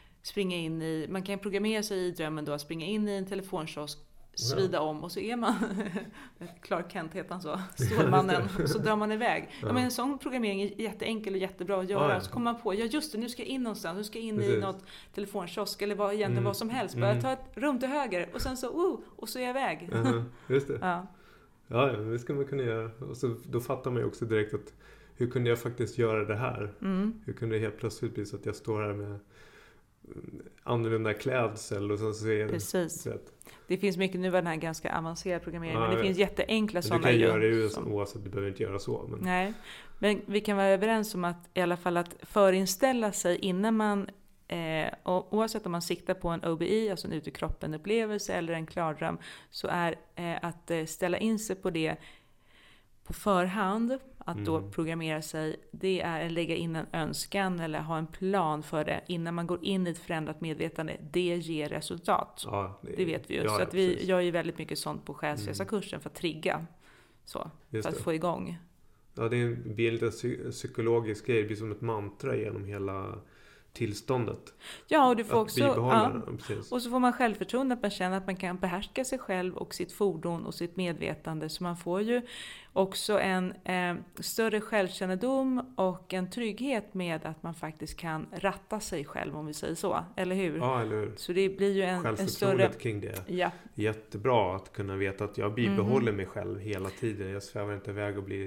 man kan programmera sig i drömmen då. Att springa in i en telefonkiosk, svida om och så är man Clark Kent heter han så, Stålmannen, och så drar man iväg. Men en sån programmering är jätteenkel och jättebra att göra. Så kommer man på, just det, nu ska jag in någonstans, nu ska jag in i något telefonkiosk eller vad som helst. Bara ta ett rum till höger och sen så och så är jag iväg. Just det. Ja, det ska man kunna göra. Och så, då fattar man ju också direkt att hur kunde jag faktiskt göra det här? Hur kunde det helt plötsligt bli så att jag står här med annorlunda klädsel och så är det. Precis. Det finns mycket nu, den här ganska avancerad programmering, men det finns jätteenkla sådana. Du kan göra det ju oavsett, du behöver inte göra så. Men... Nej, men vi kan vara överens om att i alla fall att förinställa sig innan man oavsett om man siktar på en OBI, alltså en ut ur kroppen upplevelse eller en klardröm, så är att ställa in sig på det på förhand, att då programmera sig, det är att lägga in en önskan eller ha en plan för det innan man går in i ett förändrat medvetande. Det ger resultat. Ja, det vet vi ju. Så att vi gör ju väldigt mycket sånt på själsresakursen för att trigga. För att få igång. Ja, det blir lite psykologisk grej. Det blir som ett mantra genom hela tillståndet. Ja, och du får också och så får man självförtroende, att man känner att man kan behärska sig själv och sitt fordon och sitt medvetande, så man får ju också en större självkännedom och en trygghet med att man faktiskt kan ratta sig själv, om vi säger så, eller hur? Ja, eller hur? Så det blir ju en större kring det. Ja. Jättebra att kunna veta att jag bibehåller mig själv hela tiden. Jag svävar inte iväg och blir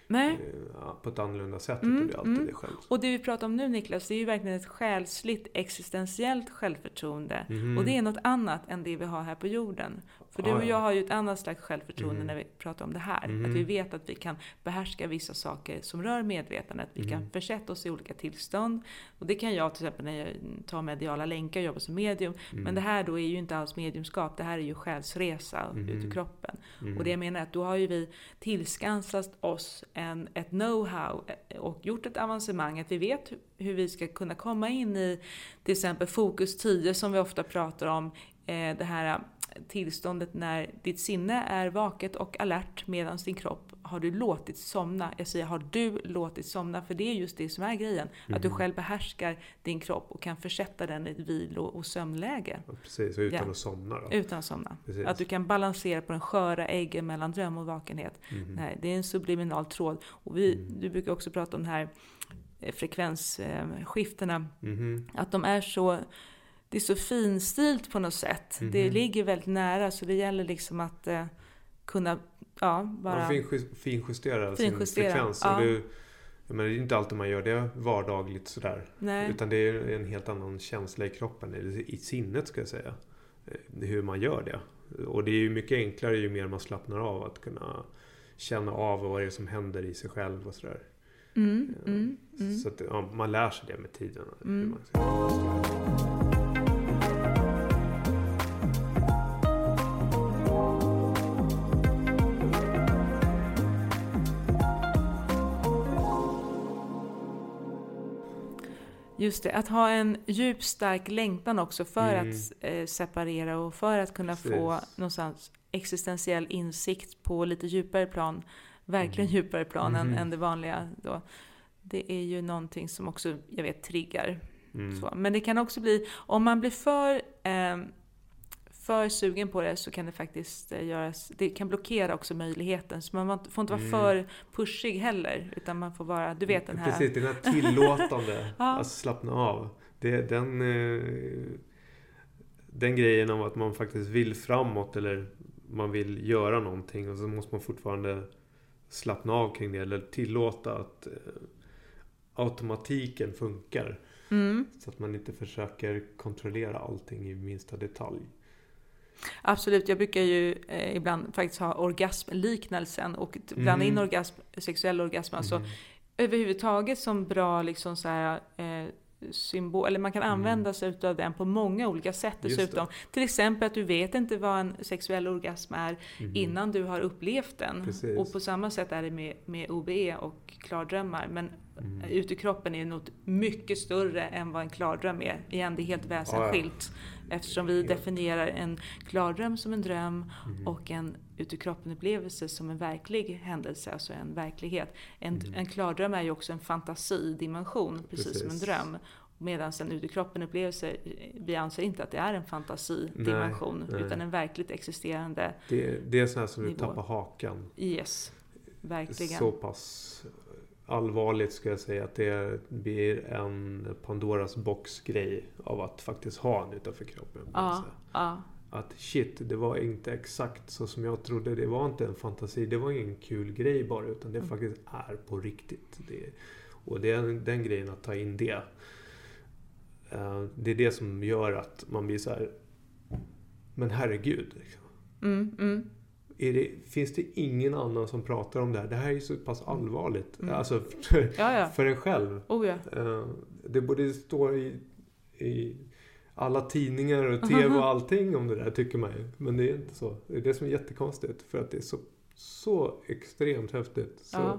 på ett annorlunda sätt. Det blir alltid det själv. Och det vi pratar om nu, Niklas, det är ju verkligen ett själsligt, existentiellt självförtroende. Och det är något annat än det vi har här på jorden. För du och jag har ju ett annat slags självförtroende när vi pratar om det här. Att vi vet att vi kan behärska vissa saker som rör medvetandet. Vi kan försätta oss i olika tillstånd. Och det kan jag till exempel när jag tar mediala länkar och jobbar som medium. Men det här då är ju inte alls mediumskap. Det här är ju själsresa ut i kroppen. Och det jag menar är att då har ju vi tillskansat oss ett know-how och gjort ett avancemang. Att vi vet hur vi ska kunna komma in i till exempel fokus 10 som vi ofta pratar om. Det här tillståndet när ditt sinne är vaket och alert medan din kropp har du låtit somna. Jag säger har du låtit somna, för det är just det som är grejen. Att du själv behärskar din kropp och kan försätta den i ett vilo- och sömnläge. Ja, precis, utan att somna då. Utan att somna. Precis. Att du kan balansera på den sköra äggen mellan dröm och vakenhet. Nej, det är en subliminal tråd. Och du brukar också prata om de här frekvensskiftena. Att de är så... Det är så finstilt på något sätt. Det ligger väldigt nära, så det gäller liksom att kunna bara... Finjustera sin frekvens. Ja. Men det är inte alltid man gör det vardagligt sådär. Nej. Utan det är en helt annan känsla i kroppen, eller i sinnet ska jag säga. Hur man gör det. Och det är ju mycket enklare ju mer man slappnar av att kunna känna av vad det är som händer i sig själv och sådär. Så att man lär sig det med tiden. Hur man ska Just det, att ha en djup stark längtan också för att separera och för att kunna få någonstans existentiell insikt på lite djupare plan, verkligen djupare plan än det vanliga då. Det är ju någonting som också, jag vet, triggar. Så. Men det kan också bli, om man blir för sugen på det, så kan det faktiskt göras, det kan blockera också möjligheten, så man får inte vara för pushig heller, utan man får vara, du vet den här... Precis, den här tillåtande att slappna av. Det är den grejen om att man faktiskt vill framåt, eller man vill göra någonting, och så måste man fortfarande slappna av kring det, eller tillåta att automatiken funkar. Så att man inte försöker kontrollera allting i minsta detalj. Absolut, jag brukar ju ibland faktiskt ha orgasmliknelsen och blanda in sexuell orgasm, alltså överhuvudtaget som bra liksom så här symbol, eller man kan använda sig av den på många olika sätt dessutom. Till exempel att du vet inte vad en sexuell orgasm är innan du har upplevt den. Precis. Och på samma sätt är det med OBE och klardrömmar, men ut i kroppen är något mycket större än vad en klardröm är. Igen, det är helt väsensskilt. Eftersom vi definierar en klardröm som en dröm och en ut i kroppen upplevelse som en verklig händelse, alltså en verklighet. En klardröm är ju också en fantasidimension, precis som en dröm. Medan en ut i kroppen upplevelse, vi anser inte att det är en fantasidimension, utan en verkligt existerande det är sån här som du tappar hakan. Yes, verkligen. Så pass allvarligt ska jag säga att det blir en Pandoras box-grej av att faktiskt ha en utanför kroppen. Att shit, det var inte exakt så som jag trodde. Det var inte en fantasi, det var ingen kul grej bara, utan det faktiskt är på riktigt. Och det är den grejen, att ta in det. Det är det som gör att man blir så här, men herregud. Liksom. Finns det ingen annan som pratar om det här? Det här är ju så pass allvarligt. Alltså för en själv. Det borde stå i alla tidningar och tv och allting om det där, tycker man ju. Men det är inte så. Det är det som är jättekonstigt. För att det är så extremt häftigt. Så,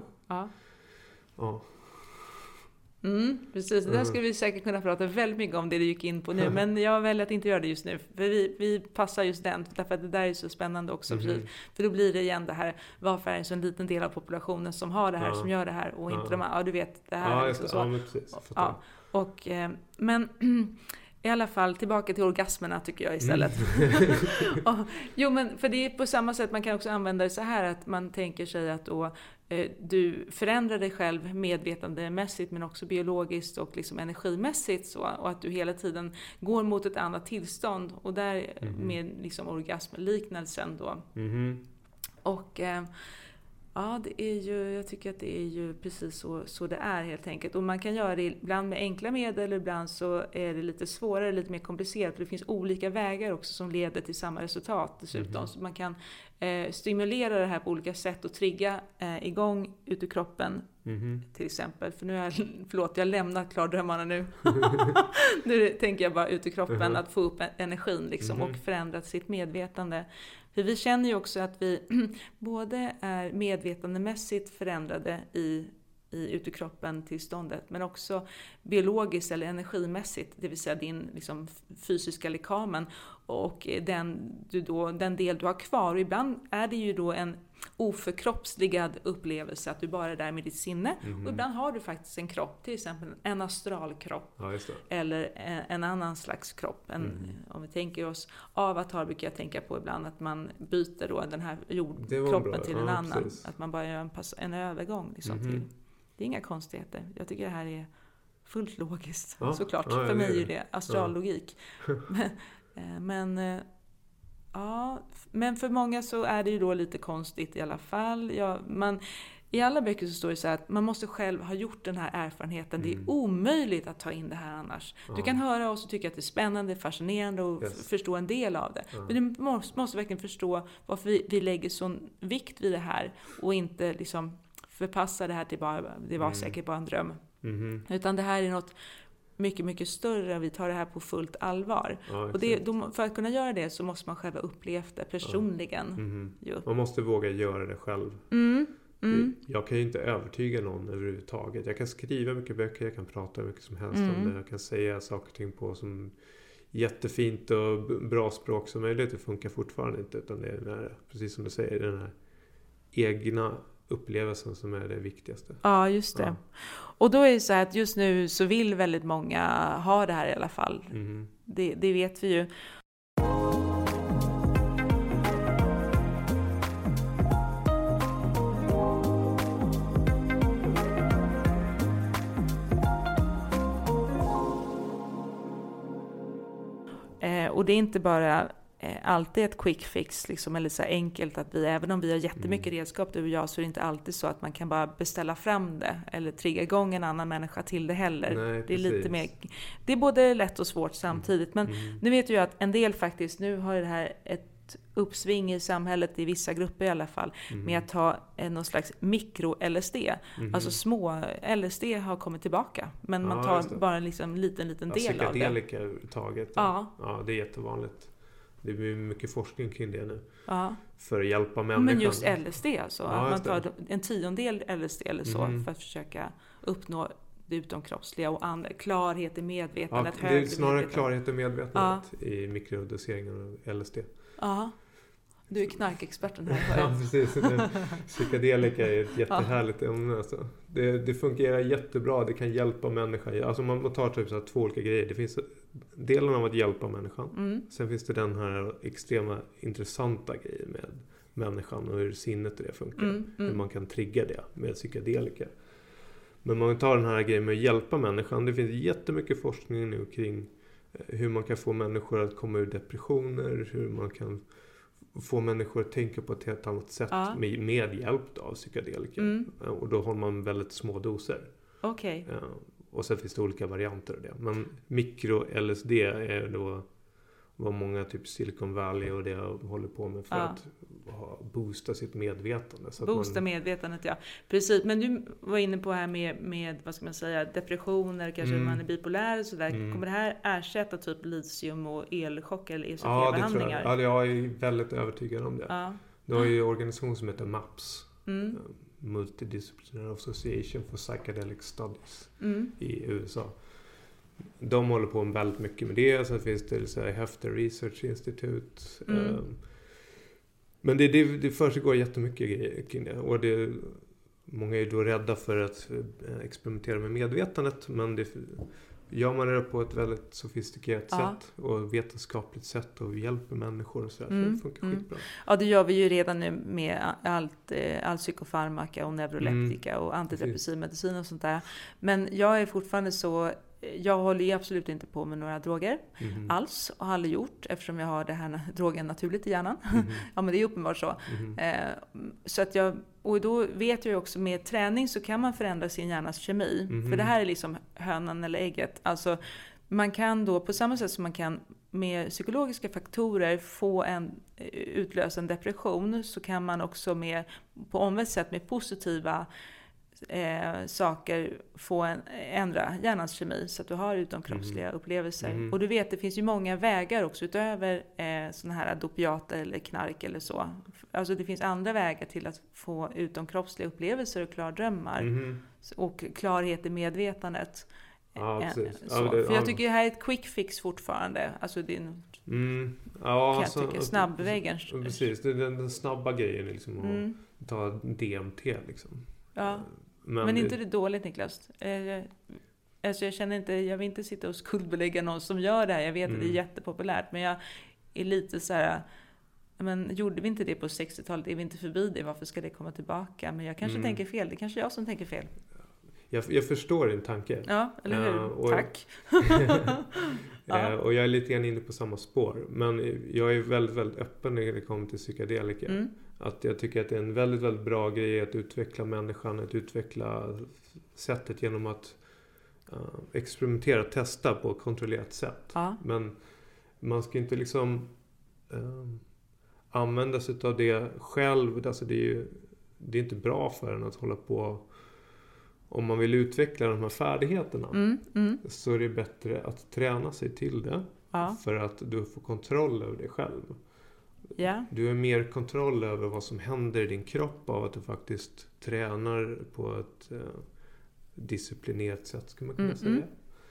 precis, det där skulle vi säkert kunna prata väldigt mycket om, det du gick in på nu, men jag väljer att inte göra det just nu, för vi passar just den, därför att det där är så spännande också, för då blir det igen det här, varför är det en så en liten del av populationen som har det här, som gör det här, och inte de här, du vet, det här liksom så. Men precis, och men i alla fall tillbaka till orgasmerna, tycker jag istället. Jo, men för det är på samma sätt, man kan också använda det så här, att man tänker sig att då du förändrar dig själv medvetandemässigt, men också biologiskt och liksom energimässigt så, och att du hela tiden går mot ett annat tillstånd, och där med liksom orgasmliknelsen då. Och Ja, jag tycker att det är ju precis så det är helt enkelt. Och man kan göra det ibland med enkla medel, ibland så är det lite svårare, lite mer komplicerat. För det finns olika vägar också som leder till samma resultat dessutom. Så man kan stimulera det här på olika sätt och trigga igång ut ur kroppen till exempel. För nu jag lämnar klardrömmarna nu. Nu tänker jag bara ut ur kroppen att få upp energin liksom, och förändra sitt medvetande. För vi känner ju också att vi både är medvetandemässigt förändrade i ut ur kroppen tillståndet, men också biologiskt eller energimässigt, det vill säga din liksom, fysiska lekamen och den del du har kvar. Och ibland är det ju då en oförkroppsligad upplevelse att du bara är där med ditt sinne. Och ibland har du faktiskt en kropp, till exempel en astralkropp eller en annan slags kropp. Om vi tänker oss Avatar brukar jag tänka på ibland, att man byter då den här jordkroppen till en annan. Precis. Att man bara gör en övergång liksom, till. Det är inga konstigheter. Jag tycker det här är fullt logiskt. Såklart. För mig är det astrallogik. Men för många så är det ju då lite konstigt i alla fall. I alla böcker så står det så här att man måste själv ha gjort den här erfarenheten. Det är omöjligt att ta in det här annars. Du kan höra oss och tycka att det är spännande, fascinerande och förstå en del av det. Men du måste verkligen förstå varför vi lägger sån vikt vid det här och inte liksom förpassa det här till det var säkert bara en dröm. Utan det här är något mycket, mycket större. Vi tar det här på fullt allvar. Och för att kunna göra det så måste man själv uppleva det personligen. Man måste våga göra det själv. Jag kan ju inte övertyga någon överhuvudtaget. Jag kan skriva mycket böcker, jag kan prata mycket som helst om det. Jag kan säga saker och ting på som jättefint och bra språk som möjligt. Det funkar fortfarande inte, utan det är precis som du säger, den här egna upplevelsen som är det viktigaste. Ja, just det. Ja. Och då är det så här att just nu så vill väldigt många ha det här i alla fall. Det vet vi ju. Och det är inte bara alltid ett quick fix liksom, eller så enkelt att även om vi har jättemycket redskap du och jag, så är det inte alltid så att man kan bara beställa fram det eller trigga igång en annan människa till det heller. Nej, det är lite mer, det är både lätt och svårt samtidigt. Men nu vet jag att en del faktiskt, nu har det här ett uppsving i samhället i vissa grupper i alla fall, med att ta någon slags mikro-LSD. Alltså små LSD har kommit tillbaka, men man tar bara liksom en liten del av det. Psykedelika överhuvudtaget. Ja, det är jättevanligt. Det blir mycket forskning kring det nu. För att hjälpa människan. Men just LSD alltså. Att man tar en 10 LSD eller så för att försöka uppnå det utomkroppsliga och klarhet i medvetandet. Det är snarare klarhet i medvetandet i mikrodoseringen av LSD. Du är knarkexperten här. Ja, precis. Psykedelika är ett jättehärligt ämne. Alltså. Det fungerar jättebra. Det kan hjälpa människan. Alltså man tar typ så här 2 olika grejer. Det finns delen av att hjälpa människan. Sen finns det den här extrema intressanta grejen med människan och hur sinnet och det funkar. Hur man kan trigga det med psykedelika. Men man tar den här grejen med att hjälpa människan. Det finns jättemycket forskning nu kring hur man kan få människor att komma ur depressioner. Hur man kan få människor att tänka på ett helt annat sätt med hjälp av psykedelika. Och då har man väldigt små doser. Okej. Och sen finns det olika varianter av det. Men mikro-LSD är då vad många typ Silicon Valley och det håller på med för att boosta sitt medvetande. Så boosta medvetandet, ja. Precis, men du var inne på här med vad ska man säga, depressioner, kanske man är bipolär och sådär. Kommer det här ersätta typ litium och elchock eller ECT-behandlingar? Ja, jag är väldigt övertygad om det. Det har ju en organisation som heter MAPS. Multidisciplinary Association for Psychedelic Studies i USA. De håller på med väldigt mycket med det. Sen finns det så här, Hefter Research Institute. Men det försiggår jättemycket grejer kring det. Och många är då rädda för att experimentera med medvetandet. Men gör man det på ett väldigt sofistikerat sätt och vetenskapligt sätt och hjälper människor och sådär, så det funkar skitbra. Ja, det gör vi ju redan nu med all psykofarmaka och neuroleptika och antidepressiv medicin och sånt där. Men jag är fortfarande jag håller ju absolut inte på med några droger alls och har aldrig gjort, eftersom jag har det här drogen naturligt i hjärnan. Ja, men det är uppenbart så. Så att Och då vet jag ju också med träning så kan man förändra sin hjärnas kemi. För det här är liksom hönan eller ägget. Alltså man kan då på samma sätt som man kan med psykologiska faktorer utlösa en depression, så kan man också på omvänt sätt med positiva saker ändra hjärnans kemi så att du har utomkroppsliga upplevelser. Och du vet, det finns ju många vägar också utöver såna här dopiater eller knark eller så. Alltså det finns andra vägar till att få utomkroppsliga upplevelser och klardrömmar och klarhet i medvetandet. Ja, precis. För jag tycker det här är ett quick fix fortfarande. Alltså det är snabbvägen. Precis, det är den snabba grejen liksom, att ta DMT liksom. Ja. Men inte det dåligt, Niklas? Alltså jag vill inte sitta och skuldbelägga någon som gör det här. Jag vet att det är jättepopulärt, men jag är lite så här. Men gjorde vi inte det på 60-talet? Är vi inte förbi det? Varför ska det komma tillbaka? Men jag kanske tänker fel. Det kanske är jag som tänker fel. Jag förstår din tanke. Ja, eller hur? Tack. Och jag är lite grann inne på samma spår. Men jag är väldigt, väldigt öppen när det kommer till psykedelika. Att jag tycker att det är en väldigt, väldigt bra grej att utveckla människan, att utveckla sättet genom att experimentera, testa på ett kontrollerat sätt. Ja. Men man ska inte liksom använda sig av det själv. Alltså det är inte bra för en att hålla på. Om man vill utveckla de här färdigheterna så är det bättre att träna sig till det. Ja. För att du får kontroll över dig själv. Yeah. Du har mer kontroll över vad som händer i din kropp av att du faktiskt tränar på ett disciplinerat sätt, skulle man kunna säga.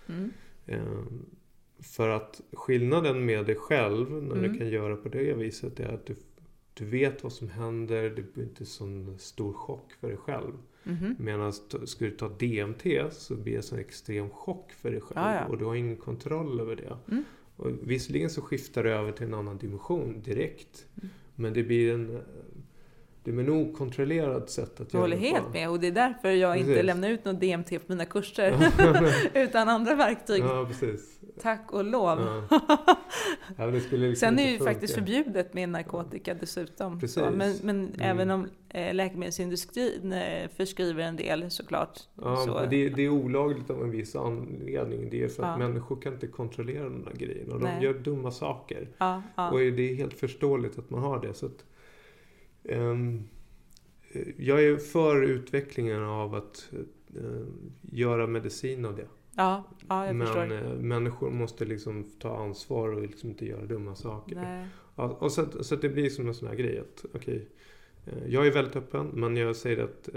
För att skillnaden med dig själv när du kan göra på det viset är att du vet vad som händer, det blir inte sån stor chock för dig själv. Medan skulle du ta DMT så blir det en sån extrem chock för dig själv och du har ingen kontroll över det. Och visserligen så skiftar det över till en annan dimension direkt. Men det blir en okontrollerad sätt att göra. Jag håller helt med, och det är därför jag inte lämnar ut någon DMT på mina kurser utan andra verktyg. Ja, precis. Tack och lov. Ja, det skulle liksom sen är det ju faktiskt förbjudet med narkotika dessutom. Precis. Men även om läkemedelsindustrin förskriver en del såklart. Ja, så. Det är olagligt av en viss anledning. Det är för att människor kan inte kontrollera de här grejerna. De gör dumma saker. Och det är helt förståeligt att man har det. Så att, jag är för utvecklingen av att göra medicin av det. Ja, jag förstår. Men människor måste liksom ta ansvar och liksom inte göra dumma saker. Nej. Och så att det blir som en sån här grej att jag är väldigt öppen, men jag säger att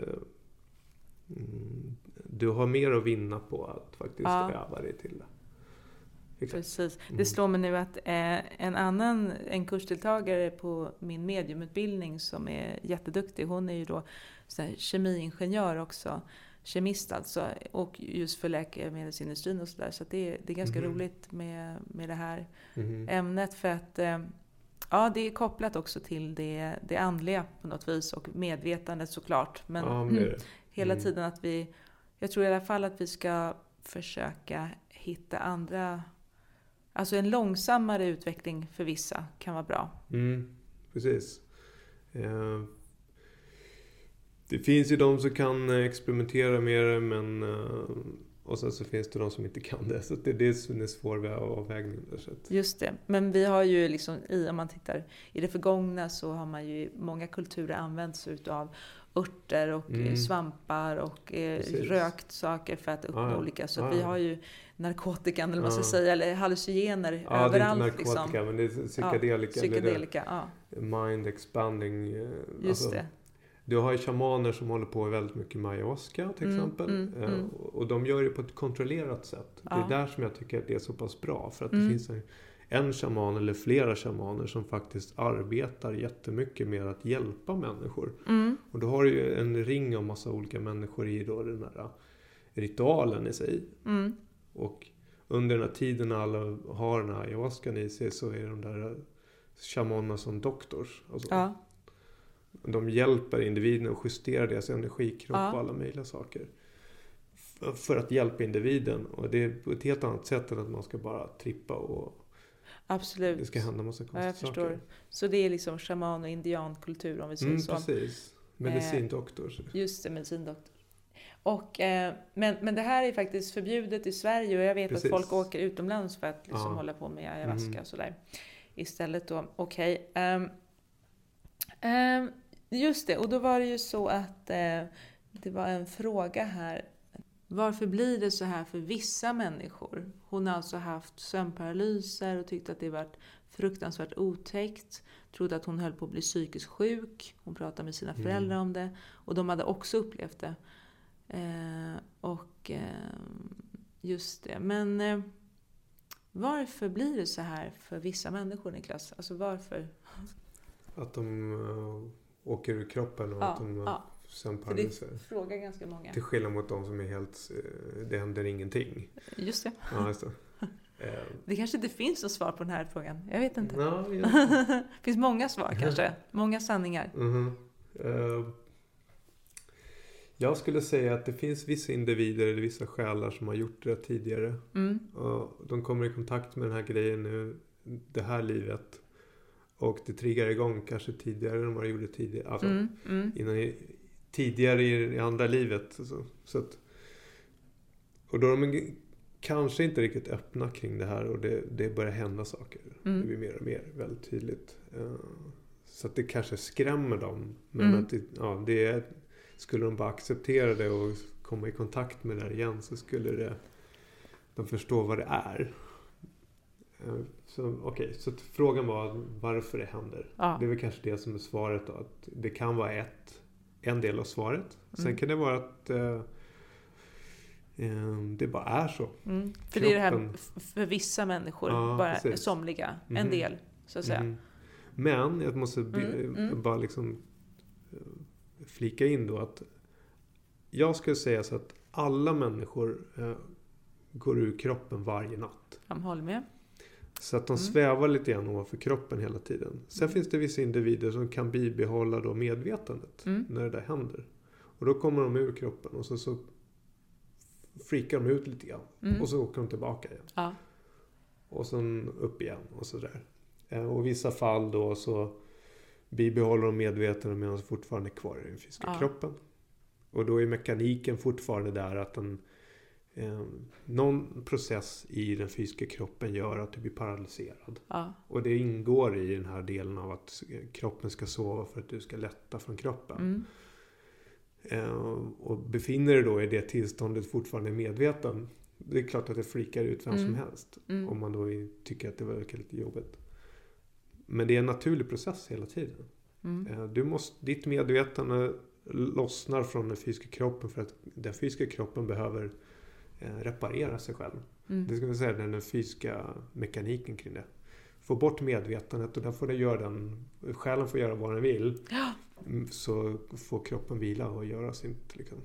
du har mer att vinna på att faktiskt öva dig till det. Precis. Det slår mig nu att en kursdeltagare på min mediumutbildning som är jätteduktig, hon är ju då så här kemiingenjör också, kemist alltså, och just för läkemedelsindustrin och sådär. Så att det är ganska roligt med det här ämnet, för att det är kopplat också till det andliga på något vis och medvetandet såklart. Men hela tiden att jag tror i alla fall att vi ska försöka hitta andra. Alltså en långsammare utveckling för vissa kan vara bra. Precis. Det finns ju de som kan experimentera med det, men och sen så finns det de som inte kan det. Så det är en svår avvägning. Just det. Men vi har ju liksom, om man tittar i det förgångna, så har man ju många kulturer använt sig utav örter och svampar och rökt saker för att uppnå olika. Så vi har ju narkotikan, eller vad man ska säga, eller hallucinogener överallt. Det är inte narkotika, men det är psykedelika. Psykedelika, mind expanding. Just det. Du har ju shamaner som håller på väldigt mycket med ayahuasca till exempel. Och de gör det på ett kontrollerat sätt. Det är där som jag tycker att det är så pass bra. För att det finns en shaman eller flera shamaner som faktiskt arbetar jättemycket med att hjälpa människor. Och då har du ju en ring av massa olika människor i då den här ritualen i sig. Och under den här tiden när alla har den här ayahuascan i sig, så är de där shamanerna som doktors. Alltså. De hjälper individen att justera deras energikropp och alla möjliga saker. För att hjälpa individen. Och det är på ett helt annat sätt än att man ska bara trippa och absolut. Det ska hända massa konstiga saker. Så det är liksom shaman- och indiankultur, om vi säger så. Precis. Medicindoktor. Just det, medicindoktor. Och, men det här är faktiskt förbjudet i Sverige och jag vet att folk åker utomlands för att liksom hålla på med ayahuasca och sådär. Istället då, okej. Just det, och då var det ju så att det var en fråga här. Varför blir det så här för vissa människor? Hon har alltså haft sömnparalyser och tyckte att det var fruktansvärt otäckt. Trodde att hon höll på att bli psykiskt sjuk. Hon pratade med sina föräldrar om det. Och de hade också upplevt det. Just det. Men varför blir det så här för vissa människor, Niklas? Alltså varför? Att de åker ur kroppen och att de sömnparalyser. Det frågar ganska många. Till skillnad mot de som är helt... Det händer ingenting. Just det. Ja, just det. Det kanske inte finns något svar på den här frågan. Jag vet inte. Ja, det finns många svar kanske. Många sanningar. Jag skulle säga att det finns vissa individer eller vissa själar som har gjort det tidigare. Och de kommer i kontakt med den här grejen nu, det här livet. Och det triggar igång kanske tidigare än vad det gjorde tidigare. Alltså, tidigare i andra livet. Så att, och då är de kanske inte riktigt öppna kring det här och det börjar hända saker. Det blir mer och mer väldigt tydligt. Så att det kanske skrämmer dem. Men att skulle de bara acceptera det och komma i kontakt med det här igen så skulle de förstå vad det är. Så att frågan var varför det händer. Det är väl kanske det som är svaret då, att det kan vara en del av svaret. Sen kan det vara att det bara är så. För det är det här för vissa människor, bara precis. Somliga, en del så att säga. Men jag måste bara liksom flika in då att jag skulle säga så att alla människor går ur kroppen varje natt. Jag håller med. Så att de svävar lite grann ovanför kroppen hela tiden. Sen finns det vissa individer som kan bibehålla då medvetandet när det där händer. Och då kommer de ur kroppen och så freakar de ut lite grann. Och så åker de tillbaka igen. Ja. Och sen upp igen och sådär. Och i vissa fall då så bibehåller de medvetandet medan de fortfarande är kvar i den fysiska kroppen. Och då är mekaniken fortfarande där att någon process i den fysiska kroppen gör att du blir paralyserad. Och det ingår i den här delen av att kroppen ska sova för att du ska lätta från kroppen. Och befinner dig då i det tillståndet fortfarande medveten, det är klart att det flikar ut vem som helst. Om man då tycker att det verkar lite jobbigt. Men det är en naturlig process hela tiden. Ditt medvetande lossnar från den fysiska kroppen för att den fysiska kroppen behöver reparera sig själv. Det ska vi säga den fysiska mekaniken kring det. Få bort medvetandet och där får det göra själen får göra vad den vill. Så får kroppen vila och göra sitt liksom.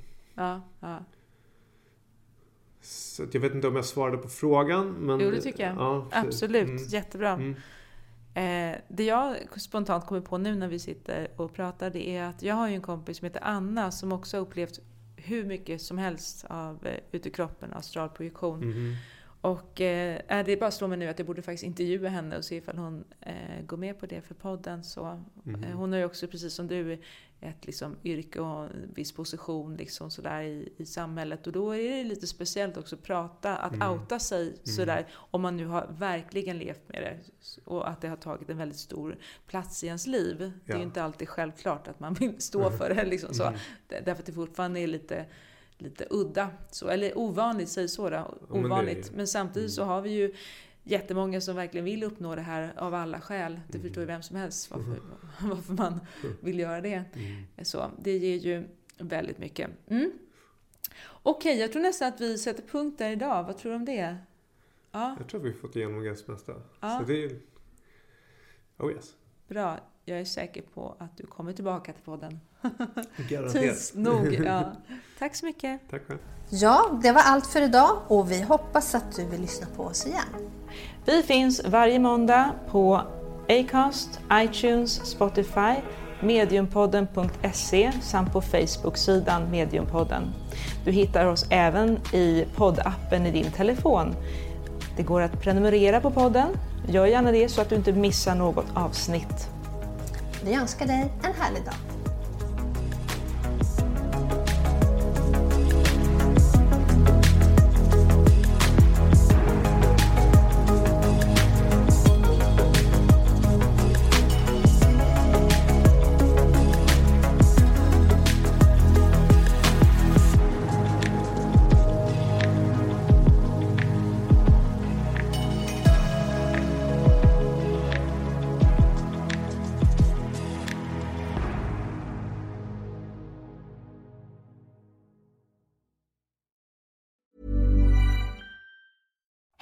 Så jag vet inte om jag svarade på frågan. Men, jo, det tycker jag. Absolut, jättebra. Det jag spontant kommer på nu när vi sitter och pratar, det är att jag har ju en kompis som heter Anna som också har upplevt hur mycket som helst av ut i kroppen, astralprojektion. Och det bara slår mig nu att jag borde faktiskt intervjua henne och se ifall hon går med på det för podden. Så, hon har ju också, precis som du, ett liksom, yrke och en viss position liksom, sådär, i samhället. Och då är det lite speciellt också att prata, att outa sig sådär, om man nu har verkligen levt med det. Och att det har tagit en väldigt stor plats i ens liv. Det är ju inte alltid självklart att man vill stå för det. Liksom, så. Därför att det fortfarande är lite udda, så, eller ovanligt, säg så då, ovanligt. Men samtidigt så har vi ju jättemånga som verkligen vill uppnå det här av alla skäl. Det förstår ju vem som helst varför man vill göra det. Så det ger ju väldigt mycket. Okej, jag tror nästan att vi sätter punkt där idag. Vad tror du om det? Ja. Jag tror vi har fått igenom ganska mesta. Så det är... yes. Bra. Jag är säker på att du kommer tillbaka till podden. Tids nog, ja. Tack så mycket. Tack själv. Ja, det var allt för idag och vi hoppas att du vill lyssna på oss igen. Vi finns varje måndag på Acast, iTunes, Spotify, mediumpodden.se samt på Facebook-sidan Mediumpodden. Du hittar oss även i poddappen i din telefon. Det går att prenumerera på podden. Gör gärna det så att du inte missar något avsnitt. Vi önskar dig en härlig dag.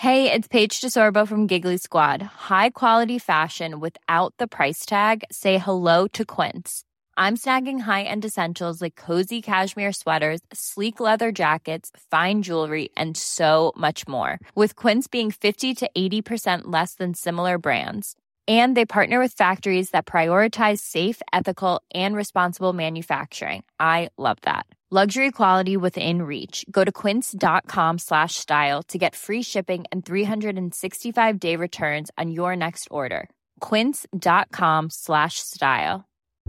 Hey, it's Paige DeSorbo from Giggly Squad. High quality fashion without the price tag. Say hello to Quince. I'm snagging high-end essentials like cozy cashmere sweaters, sleek leather jackets, fine jewelry, and so much more. With Quince being 50 to 80% less than similar brands. And they partner with factories that prioritize safe, ethical, and responsible manufacturing. I love that. Luxury quality within reach. Go to quince.com/style to get free shipping and 365-day returns on your next order. Quince.com/style.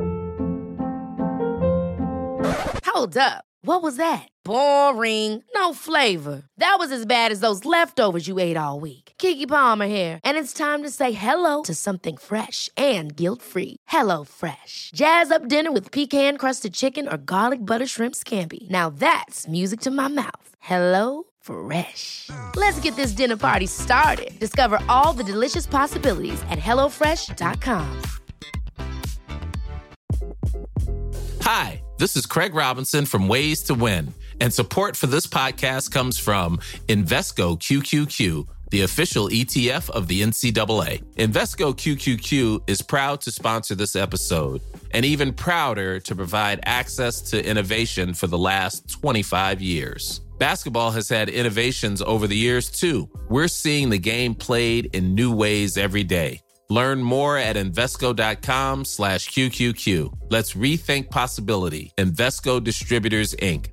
Hold up. What was that? Boring. No flavor. That was as bad as those leftovers you ate all week. Keke Palmer here, and it's time to say hello to something fresh and guilt-free. Hello Fresh. Jazz up dinner with pecan-crusted chicken or garlic butter shrimp scampi. Now that's music to my mouth. Hello Fresh. Let's get this dinner party started. Discover all the delicious possibilities at hellofresh.com. Hi, this is Craig Robinson from Ways to Win, and support for this podcast comes from Invesco QQQ, the official ETF of the NCAA. Invesco QQQ is proud to sponsor this episode, and even prouder to provide access to innovation for the last 25 years. Basketball has had innovations over the years, too. We're seeing the game played in new ways every day. Learn more at Invesco.com/QQQ. Let's rethink possibility. Invesco Distributors, Inc.